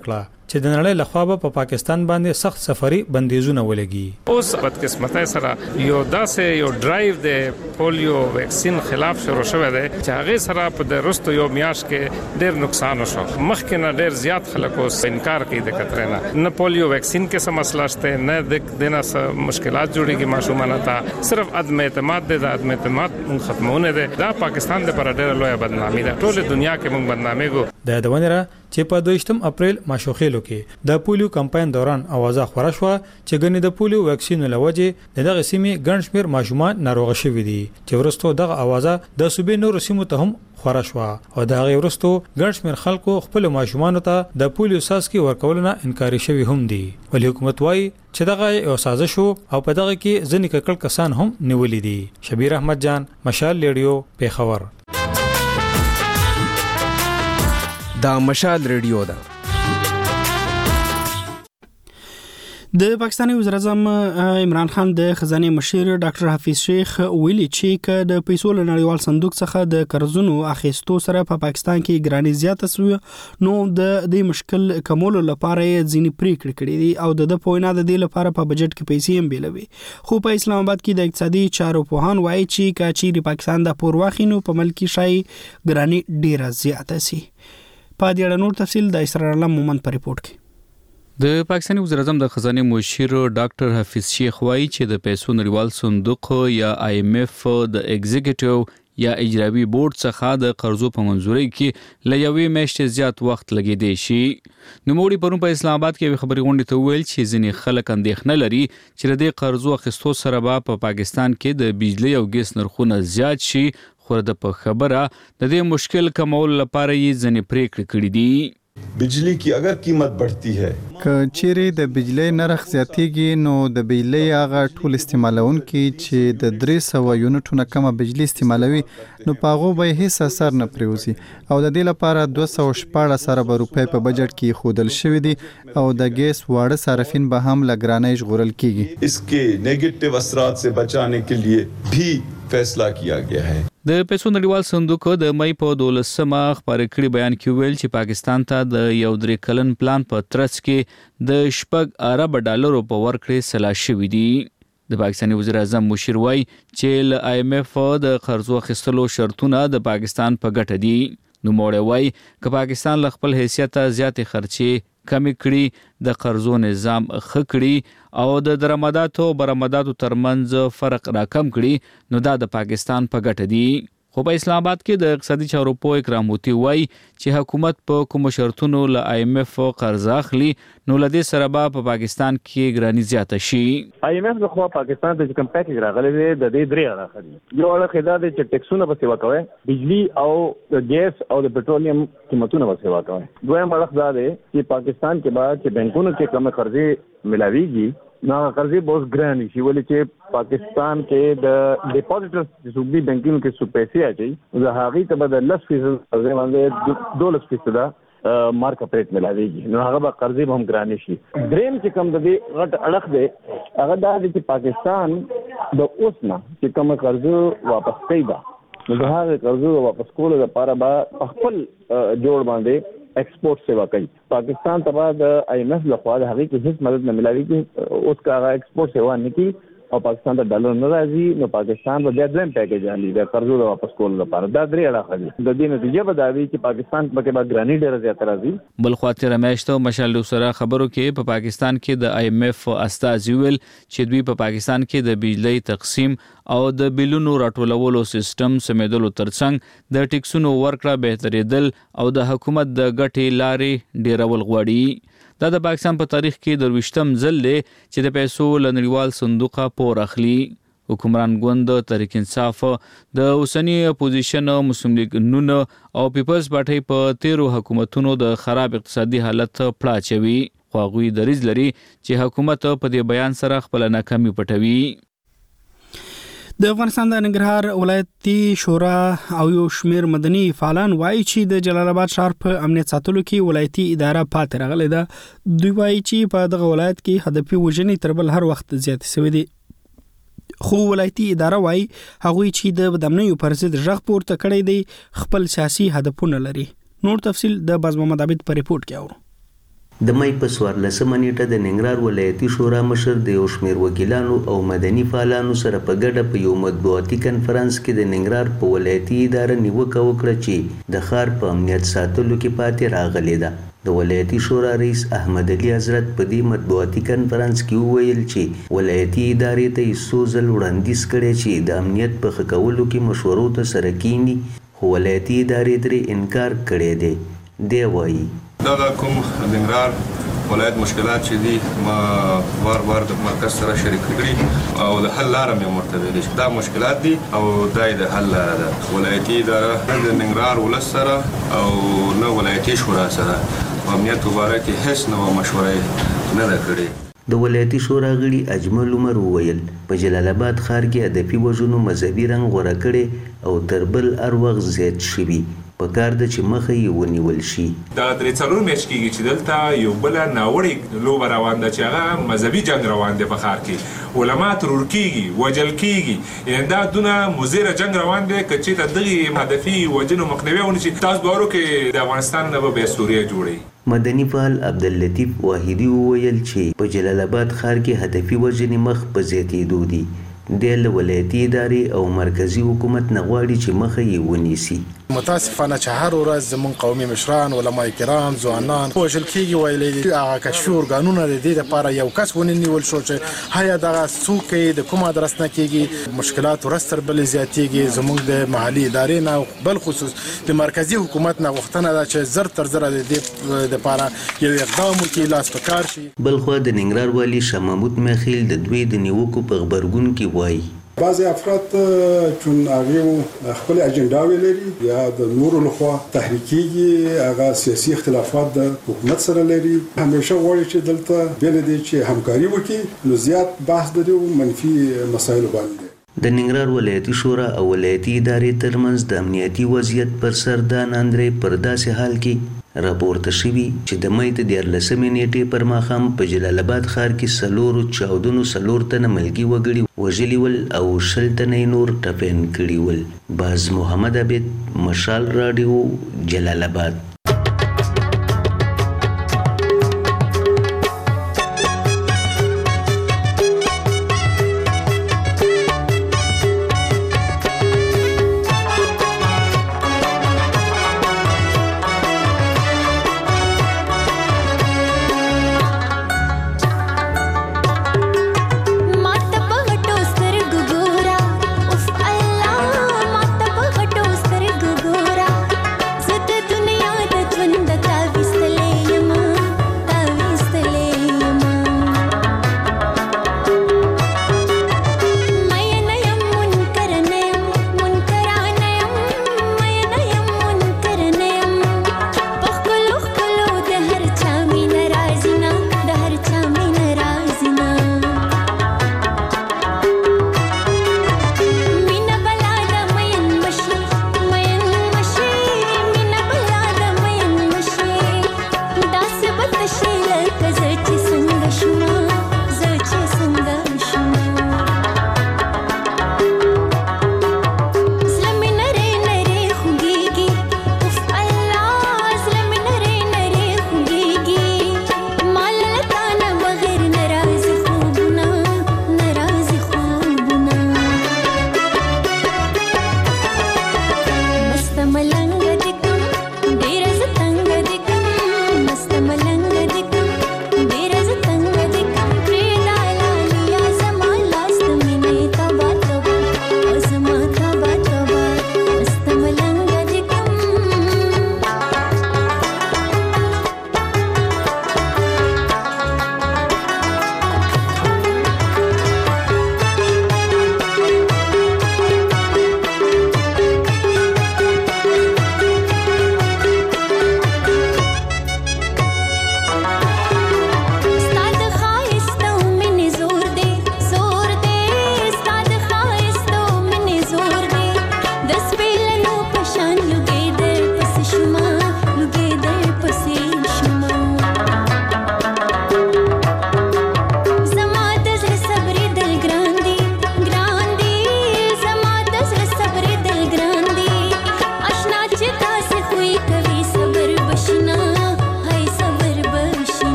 چې د نړۍ لخوا په پا پاکستان باندې سخت سفري بندیزونه ولګي. اوس بدقسمتۍ سره یو داسې یو ډرایو د پولیو ویکسین خلاف شروع شوی دی چې هغه سره په د رستو یو میاش کې ډېر نقصان وشو. مخکې نه ډېر زیات خلک اوس انکار کوي د خطر نه. نه پولیو ویکسین کې څه مسله شته، نه د دنه څه مشکلات جوړيږي ماشومان ته. صرف عدم اعتماد د عدم اعتماد ختمونه ده. دا پاکستان د پر ډېر لوی بدنامي ده. ټول دنیا کې موږ بدنامي ګو. د یادونه چې په دویشتم اپریل ماشوخېلو کې د پولیو کمپاین دوران اوازه خبره شو چې ګنې د پولیو ویکسین لوجه دغه سیمې ګڼ شمېر ماشومان ناروغ شوي دي چې ورستو دغه اوازه د صوبې نور سیمو ته هم خبره شو او دا غي ورستو ګڼ شمېر خلکو خپل ماشومان ته د پولیو ساسکي ورکول نه انکار شوي هم دي. ولې حکومت وايي چې دغه یو سازش او په دغه کې ځنې ککړ کسان هم نیولې دي. شبیر احمد جان، مشال ریډیو، پیښور. دا مشال ریډیو ده. د پاکستاني وزیر اعظم عمران خان د خزانه مشیر ډاکټر حفیظ شیخ ویلي چې ک د پیسو نړیوال صندوق څخه د قرضونو اخیستو سره په پاکستان کې ګرانی زیاته شوه نو د دې مشکل کمولو لپاره ځینې پریکړې کړې دي او د پوینا د دې لپاره په بجټ کې پیسې هم بیلوي. خو په اسلام آباد کې د اقتصادي چارو پوهان وایي چې کاچيري پاکستان د پورواخینو په ملکی شای ګرانی ډیره زیاته سي. په دې اړه نور تفصیل د اسرار الله مومن په ریپورت کې. د پاکستاني وزیر اعظم د خزانه مشیر ډاکټر حفیظ شیخ وایي چې د پیسو نړیوال صندوق یا آی ایم ایف د ایگزیکټیو یا اجرایی بورډ څخه د قرضو په منځوري کې لوي میاشتې زیات وخت لګیدي شي. نوموړي پرون په اسلام آباد کې خبري غونډه ته ویل چې ځینې خلک اندېښنه لري چې د قرضو اخیستو سره به په پاکستان کې د بجلی او ګیس نرخونه زیات شي، خو د په خبره د دې مشکل کمول لپاره یې ځینې پریکړې کړې دي. बिजली की अगर कीमत बढ़ती है که چیرې د بجلی نرخ زیاتېږي نو د بجلی هغه ټول استعمالونکي چې د درې سوه یونټونو کمه بجلی استعمالوي نو په هغو به هیڅ اثر نه پرېوځي او د دې لپاره دوه سوه شپاړس اربه روپۍ په بجټ کې ښودل شوي دي او د ګیس واړه صارفین به هم له ګرانۍ ژغورل کیږي. इसके नेगेटिव असरात से बचाने के लिए भी फैसला किया गया है. د پیسو نړیوال صندوق د مې په دولسمه خبرې کړي بیان کې ویل چې پاکستان ته د یو درې کلن پلان په ترڅ کې د شپږ ارب ډالرو په ورکړې سلا شوې دي. د پاکستاني وزیر اعظم مشیر وایي چې ل آی ایم ایف د قرضو اخیستلو شرطونه د پاکستان په ګټه دي. نو موړ وایي چې پاکستان ل خپل حیثیت زیاتې خرچې کمی کړي، د قرضو نظام ښه کړي او د درآمداتو برآمداتو ترمنځ فرق راکم کړي نو دا د پاکستان په ګټه دي. خو په اسلام آباد کې د اقتصادي چارو پوه اکرام موتی وایي چې حکومت په کوم شرطونو ل آی ایم ایف قرض اخلي نو لدې سره به په پاکستان کې ګرانی زیاته شي. آی ایم ایف د خو پاکستان ته کوم پیکیج راغلی دی د دې درې اړخ دي. یو اړخ دا دی چې ټیکسونه به سیوا کوي، بجلی او د ګیس او د پټرولیم قیمتونه به سیوا کوي. دویم اړخ دا دی چې پاکستان کې بعد چې بانکونو کې کم قرضې ملاويږي نو قرضې بہت ګران شي ولې چې پاکستان کې د ډیپوزیټرز چې صوبې بانکونو کې څو پیسې اچي د هغه ته به د لس فیصد قرضې باندې دولس فیصد مارک اپ ریټ ملاويږي نو هغه به قرضې به هم ګران شي. دریم چې کوم د دې غټ اړخ دی هغه دا دی چې پاکستان د اوس نه چې کوم قرض واپس کوي دا نو د هغه قرض واپس کولو لپاره به خپل جوړ باندې ایکسپورټ سیوا کوي. پاکستان ته بعد آی ایم ایف لخوا د هغې کې هیڅ مدد نه ملاوي چې اوس که هغه ایکسپورټ سیوا نه کوي او پاکستان ته ډالر نه راځي نو پاکستان به بیا دویم پیکیج اندي د قرضو د واپس کولو لپاره. دا درې اړخ دي. د دې نتیجه به دا وي چې پاکستان پکې به ګرانی ډېره زیاته راځي. بل خوا تېره میاشت مشال سره خبرو کې په پاکستان کې د آی ایم ایف استازي ویل چې دوی په پاکستان کې د بجلی تقسیم او د بیلونو راټولولو سیستم سمیدلو ترڅنګ د ټیکسونو ورکړه بهتریدل او د حکومت د ګټې لارې ډیرول غواړي. دا د پاکستان په تاریخ کې درویشتم ځل دی چې د پیسو له نړیوال صندوق پور اخلي. حکمران ګوند تحریک انصاف د اوسنی اپوزیشن مسلم لیگ نون او پیپلز پارټي په تیرو حکومتونو د خراب اقتصادي حالت پلاچوي خو هغوی دریځ لري چې حکومت په دې بیان سره خپل ناکامي پټوي. د افغانستان د ننګرهار ولایتي شورا او یو شمیر مدني فعالان وایي چې د جلال آباد ښار په امنیت ساتلو کې ولایتي اداره پاتې راغلې ده. دوی وایي چې په دغه ولایت کې هدفي وژنې تر بل هر وخت زیاتې شوې دي. خو ولایتي اداره وایي هغوی چې د بدامنیو پر ضد غږ پورته کړی دی خپل سیاسي هدفونه لري. نور تفصیل د باز محمد عابد په ریپورت کې اورو. د مې په څوارلسمه نیټه د ننګرهار ولایتي شورا مشر د یو شمېر وکیلانو او مدني فعالانو سره په ګډه په یو مطبوعاتي کنفرانس کې د ننګرهار په ولایتي اداره نیوکه وکړه چې د ښار په امنیت ساتلو کې پاتې راغلې ده د ولایتي شورا رئیس احمد علي حضرت په دې مطبوعاتي کنفرانس کې وویل چې ولایتي ادارې ته یې څو ځل وړاندیز کړی چې د امنیت په ښه کولو کې مشورو ته سره کینی خو ولایتي ادارې ترې انکار کړی دی دی وایي دا کوم ننګرهار ولایت مشکلات چې دي ما وار وار د مرکز سره شریک کړي او د حل لاره مې ورته ویلي چې دا مشکلات دي او دا د حل لاره ده ولایتي اداره د ننګرهار ولس سره او نه ولایتي شورا سره امنیت مبارک هیڅ نو مشورې نه ده کړې د ولایتي شورا غړي اجمل عمر وویل په جلال آباد ښار کې هدفي وژنو مذهبي رنګ غوره کړي او تر بل هر وخت زیات شوي په کار ده چې مخه یې ونیول شي دا درې څلور میاشتې کېږي چې دلته یو بله ناوړې لوبه روان ده چې هغه مذهبي جنګ روان دی په ښار کې علما ترور کېږي وژل کېږي یعنې دا دونه مضره جنګ روان دی که چېرته دغې هدفي وژنو مخنیوی ونه شي تاسو به وروکې د افغانستان نه به بیا سوریه جوړوي مدني فعال عبداللطیف واحدي وویل چې په جلال آباد ښار کې هدفي وژنې مخ په زیاتېدو دي دی له ولایتي ادارې او مرکزي حکومت نه غواړي چې مخه یې ونیسي متاسفانه چې هر ورځ زموږ قومي مشران علما کرام ځوانان وژل کېږي ویلې دي هغه کشفي ارګانونه د دې لپاره یو کس ونیول شو چې هیا دغه څوک د کومه درس نه کېږي مشکلات ورځ تر بلې زیاتېږي زموږ د محلي ادارې نه بل خصوص د مرکزي حکومت نه غوښتنه ده چې زر تر زره د دې لپاره یو اقدام وکړي لاس په کار شي بل خو د ننګرهار والي شاه محمود میخیل د دوی د نیوکو په خبرګون کې وایي بعضی افراد چون هغه خپل اجنډاوې لري یا د نورو لخوا تحریکېږي هغه سیاسي اختلافات د حکومت سره لري همیشه غواړي چې دلته بل دي چې همکاري وکړي نو زیات بحث د منفي مسایلو باندې د ننګرهار ولایتي شورا او ولایتي ادارې ترمنځ د امنیتي وضعیت پر سر دا ناندرې پر داسې حال کې راپورته شوي چې د مې د دیارلسمې نیټې پر ماښام په جلال آباد ښار کې څلورو چاودنو څلور تنه ملکي وګړي وژلي ول او شل تنه نور ټپیان کړي ول باز محمد عبید مشال راډیو جلال آباد